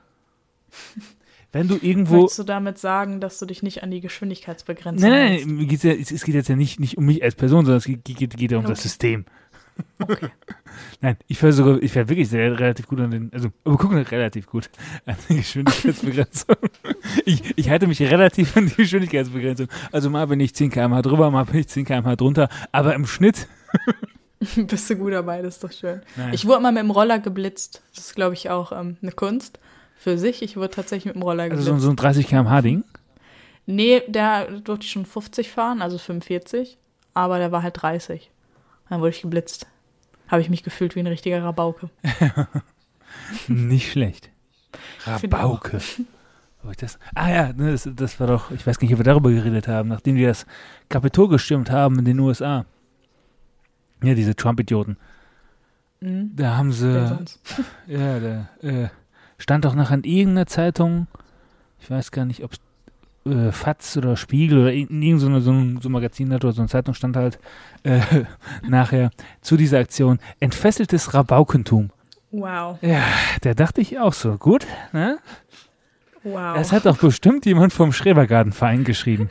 Wenn du irgendwo. Wolltest du damit sagen, dass du dich nicht an die Geschwindigkeitsbegrenzung Nein, nein, hältst? nein, mir geht's ja, es, es geht jetzt ja nicht, nicht um mich als Person, sondern es geht, geht, geht ja um Okay. das System. Okay. Nein, ich fahre sogar, ich fahre wirklich sehr relativ gut an den, also, aber guck mal, relativ gut an die Geschwindigkeitsbegrenzung. ich, ich halte mich relativ an die Geschwindigkeitsbegrenzung. Also mal bin ich zehn Kilometer pro Stunde drüber, mal bin ich zehn Kilometer pro Stunde drunter, aber im Schnitt. Bist du gut dabei, das ist doch schön. Nein. Ich wurde mal mit dem Roller geblitzt. Das ist, glaube ich, auch ähm, eine Kunst für sich. Ich wurde tatsächlich mit dem Roller Also geblitzt. so, so ein dreißig Kilometer pro Stunde Ding. Nee, der durfte ich schon fünfzig fahren, also fünfundvierzig. Aber der war halt dreißig. Dann wurde ich geblitzt. Habe ich mich gefühlt wie ein richtiger Rabauke. Nicht schlecht. Finde Rabauke. Hab ich das? Ah ja, ne, das, das war doch, ich weiß nicht, ob wir darüber geredet haben, nachdem die das Kapitol gestürmt haben in den U S A. Ja, diese Trump-Idioten. Mhm. Da haben sie, Wer sonst? ja, da äh, stand doch nachher in irgendeiner Zeitung, ich weiß gar nicht, ob es äh, Fatz oder Spiegel oder in irgendein so, eine- so, ein- so ein Magazin hat oder so eine Zeitung stand halt äh, nachher zu dieser Aktion, entfesseltes Rabaukentum. Wow. Ja, da dachte ich auch so, gut, ne? Wow. Das hat doch bestimmt jemand vom Schrebergartenverein geschrieben.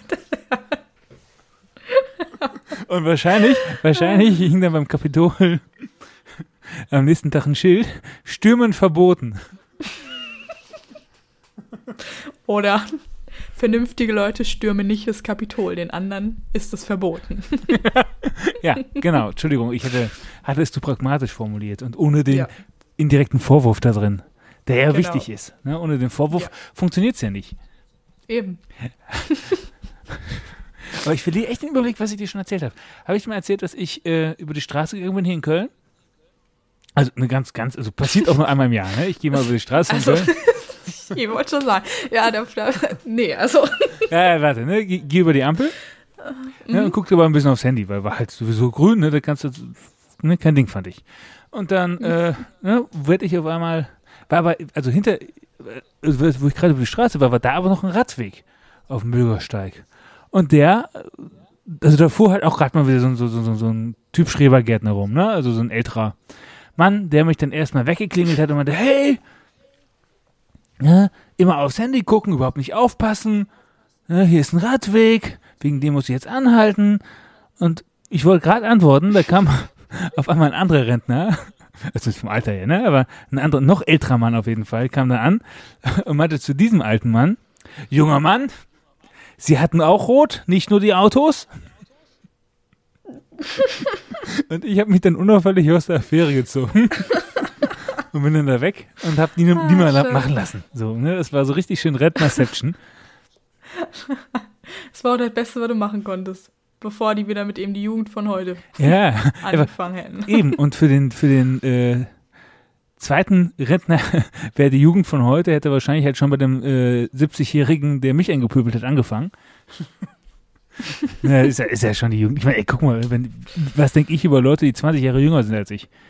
Und wahrscheinlich, wahrscheinlich hing dann beim Kapitol am nächsten Tag ein Schild, Stürmen verboten. Oder vernünftige Leute stürmen nicht das Kapitol, den anderen ist es verboten. Ja, genau. Entschuldigung, ich hätte, hatte es zu pragmatisch formuliert und ohne den Ja. indirekten Vorwurf da drin, der ja Genau. wichtig ist. Ne? Ohne den Vorwurf Ja. funktioniert es ja nicht. Eben. Aber ich verliere echt den Überblick, was ich dir schon erzählt habe. Habe ich dir mal erzählt, dass ich äh, über die Straße gegangen bin hier in Köln? Also eine ganz, ganz, also passiert auch nur einmal im Jahr, ne? Ich gehe mal über die Straße Also, in Köln. ich wollte schon sagen. Ja, der, nee, also. Ja, ja, warte, ne? Geh, geh über die Ampel ne? und guck dir aber ein bisschen aufs Handy, weil war halt sowieso grün, ne? Da kannst du, ne? Kein Ding, fand ich. Und dann äh, ne? werd ich auf einmal, war aber, also hinter, äh, wo ich gerade über die Straße war, war da aber noch ein Radweg auf dem Bürgersteig. Und der, also da fuhr halt auch gerade mal wieder so, so, so, so ein Typ Schrebergärtner rum, ne? Also so ein älterer Mann, der mich dann erstmal weggeklingelt hat und meinte, hey, ne, immer aufs Handy gucken, überhaupt nicht aufpassen, ne, hier ist ein Radweg, wegen dem muss ich jetzt anhalten. Und ich wollte gerade antworten, da kam auf einmal ein anderer Rentner, also vom Alter her, ne, aber ein anderer, noch älterer Mann auf jeden Fall, kam da an und meinte zu diesem alten Mann, junger Mann, Sie hatten auch rot, nicht nur die Autos? Und ich habe mich dann unauffällig aus der Affäre gezogen und bin dann da weg und habe die, Ah, die mal schön. machen lassen. So, ne? Das war so richtig schön Rentnerception. Das war auch das Beste, was du machen konntest, bevor die wieder mit eben die Jugend von heute Ja, aber angefangen hätten. eben. Und für den, für den äh, zweiten Rentner wäre die Jugend von heute, hätte wahrscheinlich halt schon bei dem äh, siebzigjährigen, der mich angepöbelt hat, angefangen. Ja, ist ja, ist ja schon die Jugend. Ich meine, ey, guck mal, wenn, was denke ich über Leute, die zwanzig Jahre jünger sind als ich?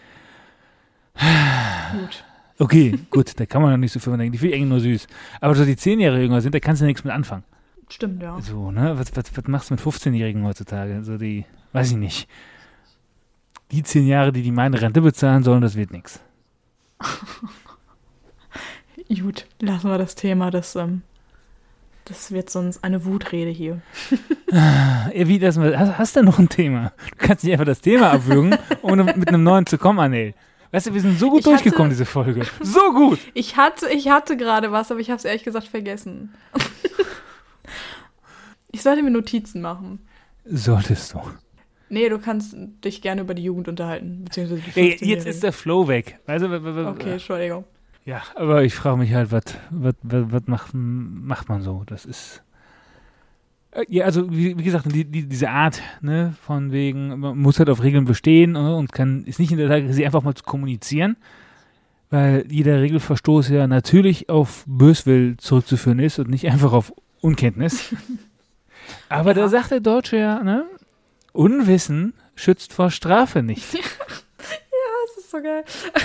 Gut. Okay, gut, da kann man noch nicht so viel von denken. Die finde ich eigentlich nur süß. Aber so die zehn Jahre jünger sind, da kannst du nichts mit anfangen. Stimmt, ja. So, ne? Was, was, was machst du mit fünfzehnjährigen heutzutage? So die, weiß ich nicht. Die zehn Jahre, die die meine Rente bezahlen sollen, das wird nichts. Gut, lassen wir das Thema. Das, ähm, das wird sonst eine Wutrede hier. Ja, wie das, hast, hast du noch ein Thema? Du kannst nicht einfach das Thema abwürgen, ohne mit einem neuen zu kommen, Anel. Weißt du, wir sind so gut Ich durchgekommen, hatte- diese Folge. So gut! Ich hatte, ich hatte gerade was, aber ich habe es ehrlich gesagt vergessen. Ich sollte mir Notizen machen. Solltest du. Nee, du kannst dich gerne über die Jugend unterhalten. Beziehungsweise die Ey, jetzt fünfzehnjährigen. ist der Flow weg. Weißt du, w- w- w- Okay, Entschuldigung. Ja, aber ich frage mich halt, was was was was macht, macht man so? Das ist äh, ja, also wie, wie gesagt, die, die, diese Art, ne, von wegen, man muss halt auf Regeln bestehen äh, und kann ist nicht in der Lage, sie einfach mal zu kommunizieren, weil jeder Regelverstoß ja natürlich auf Böswill zurückzuführen ist und nicht einfach auf Unkenntnis. Aber da Ja. sagt der Deutsche ja, ne, Unwissen schützt vor Strafe nicht. Das ist so geil.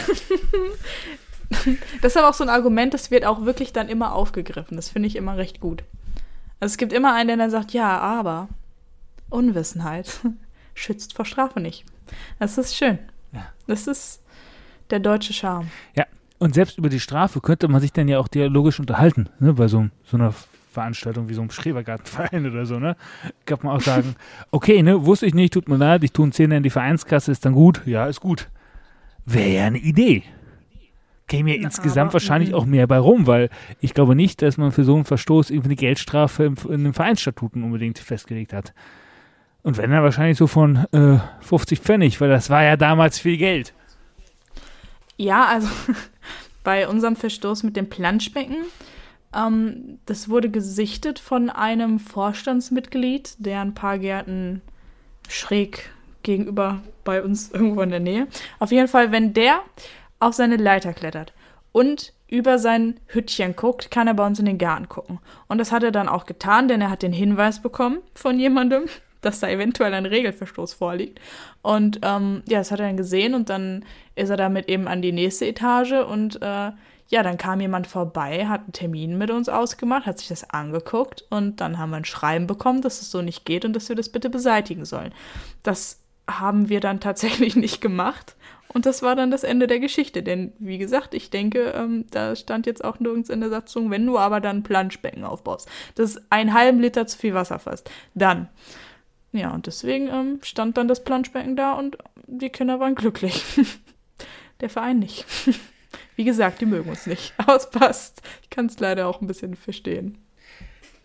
Das ist aber auch so ein Argument, das wird auch wirklich dann immer aufgegriffen. Das finde ich immer recht gut. Also es gibt immer einen, der dann sagt, ja, aber Unwissenheit schützt vor Strafe nicht. Das ist schön. Ja. Das ist der deutsche Charme. Und selbst über die Strafe könnte man sich dann ja auch dialogisch unterhalten, ne, bei so, so einer Veranstaltung wie so einem Schrebergartenverein oder so, ne? Kann man auch sagen, okay, ne, wusste ich nicht, tut mir leid, ich tue einen Zehner in die Vereinskasse, ist dann gut? Ja, ist gut. Wäre ja eine Idee. Käme ja Na, insgesamt aber, wahrscheinlich mhm. auch mehr bei rum, weil ich glaube nicht, dass man für so einen Verstoß irgendwie eine Geldstrafe im, in den Vereinsstatuten unbedingt festgelegt hat. Und wenn dann wahrscheinlich so von äh, fünfzig Pfennig, weil das war ja damals viel Geld. Ja, also bei unserem Verstoß mit dem Planschbecken, ähm, das wurde gesichtet von einem Vorstandsmitglied, der ein paar Gärten schräg gegenüber bei uns irgendwo in der Nähe. Auf jeden Fall, wenn der auf seine Leiter klettert und über sein Hüttchen guckt, kann er bei uns in den Garten gucken. Und das hat er dann auch getan, denn er hat den Hinweis bekommen von jemandem, dass da eventuell ein Regelverstoß vorliegt. Und ähm, ja, das hat er dann gesehen und dann ist er damit eben an die nächste Etage und äh, ja, dann kam jemand vorbei, hat einen Termin mit uns ausgemacht, hat sich das angeguckt und dann haben wir ein Schreiben bekommen, dass es so nicht geht und dass wir das bitte beseitigen sollen. Das haben wir dann tatsächlich nicht gemacht und das war dann das Ende der Geschichte, denn wie gesagt, ich denke, ähm, da stand jetzt auch nirgends in der Satzung, wenn du aber dann ein Planschbecken aufbaust, das einen halben Liter zu viel Wasser fasst, dann. Ja, und deswegen ähm, stand dann das Planschbecken da und die Kinder waren glücklich. Der Verein nicht. Wie gesagt, die mögen uns nicht. Aber es passt. Ich kann es leider auch ein bisschen verstehen.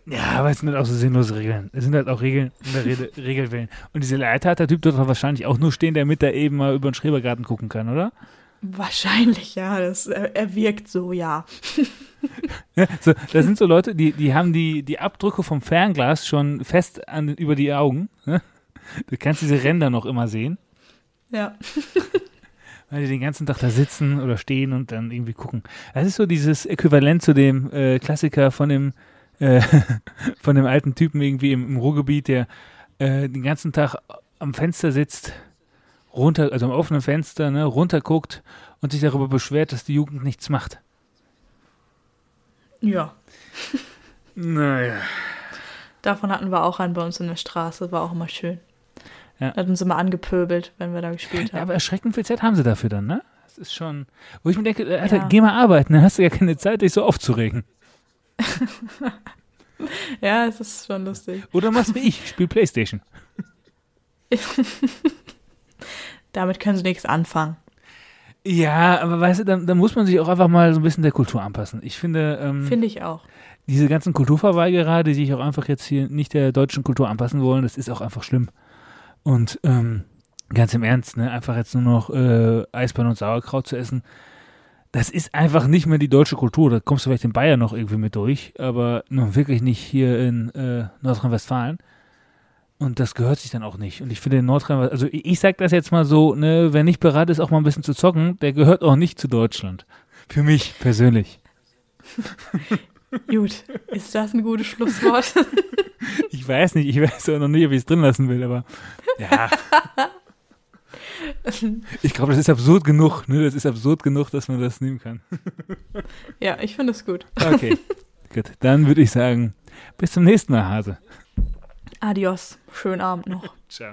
Ja, aber es sind halt auch so sinnlose Regeln. Es sind halt auch Regeln in der Rede, Regelwellen. Und diese Leiter hat der Typ dort wahrscheinlich auch nur stehen, damit er eben mal über den Schrebergarten gucken kann, oder? Wahrscheinlich, ja. Das, er, er wirkt so, ja. Ja, so, da sind so Leute, die, die haben die, die Abdrücke vom Fernglas schon fest an, über die Augen. Ne? Du kannst diese Ränder noch immer sehen. Ja. Weil die den ganzen Tag da sitzen oder stehen und dann irgendwie gucken. Das ist so dieses Äquivalent zu dem äh, Klassiker von dem äh, von dem alten Typen irgendwie im, im Ruhrgebiet, der äh, den ganzen Tag am Fenster sitzt, runter, also am offenen Fenster, ne, runterguckt und sich darüber beschwert, dass die Jugend nichts macht. Ja. Naja. Davon hatten wir auch einen bei uns in der Straße, war auch immer schön. Ja. Hat uns immer angepöbelt, wenn wir da gespielt haben. Ja, aber erschreckend viel Zeit haben sie dafür dann, ne? Das ist schon, wo ich mir denke, Alter, Ja. geh mal arbeiten, dann hast du ja keine Zeit, dich so aufzuregen. Ja, es ist schon lustig. Oder machst wie ich, spiel Playstation. Damit können sie nichts anfangen. Ja, aber weißt du, dann, dann muss man sich auch einfach mal so ein bisschen der Kultur anpassen. Ich finde, ähm, Finde ich auch. diese ganzen Kulturverweigerer, die sich auch einfach jetzt hier nicht der deutschen Kultur anpassen wollen, das ist auch einfach schlimm. Und ähm, ganz im Ernst, ne, einfach jetzt nur noch äh, Eisbein und Sauerkraut zu essen, das ist einfach nicht mehr die deutsche Kultur. Da kommst du vielleicht in Bayern noch irgendwie mit durch, aber nun wirklich nicht hier in äh, Nordrhein-Westfalen. Und das gehört sich dann auch nicht. Und ich finde in Nordrhein-Westfalen, also ich, ich sag das jetzt mal so, ne, wer nicht bereit ist, auch mal ein bisschen zu zocken, der gehört auch nicht zu Deutschland. Für mich persönlich. Gut, ist das ein gutes Schlusswort? Ich weiß nicht, ich weiß auch noch nicht, ob ich es drin lassen will, aber ja. Ich glaube, das ist absurd genug, ne? Das ist absurd genug, dass man das nehmen kann. Ja, ich finde es gut. Okay, gut. Dann würde ich sagen, bis zum nächsten Mal, Hase. Adios, schönen Abend noch. Ciao.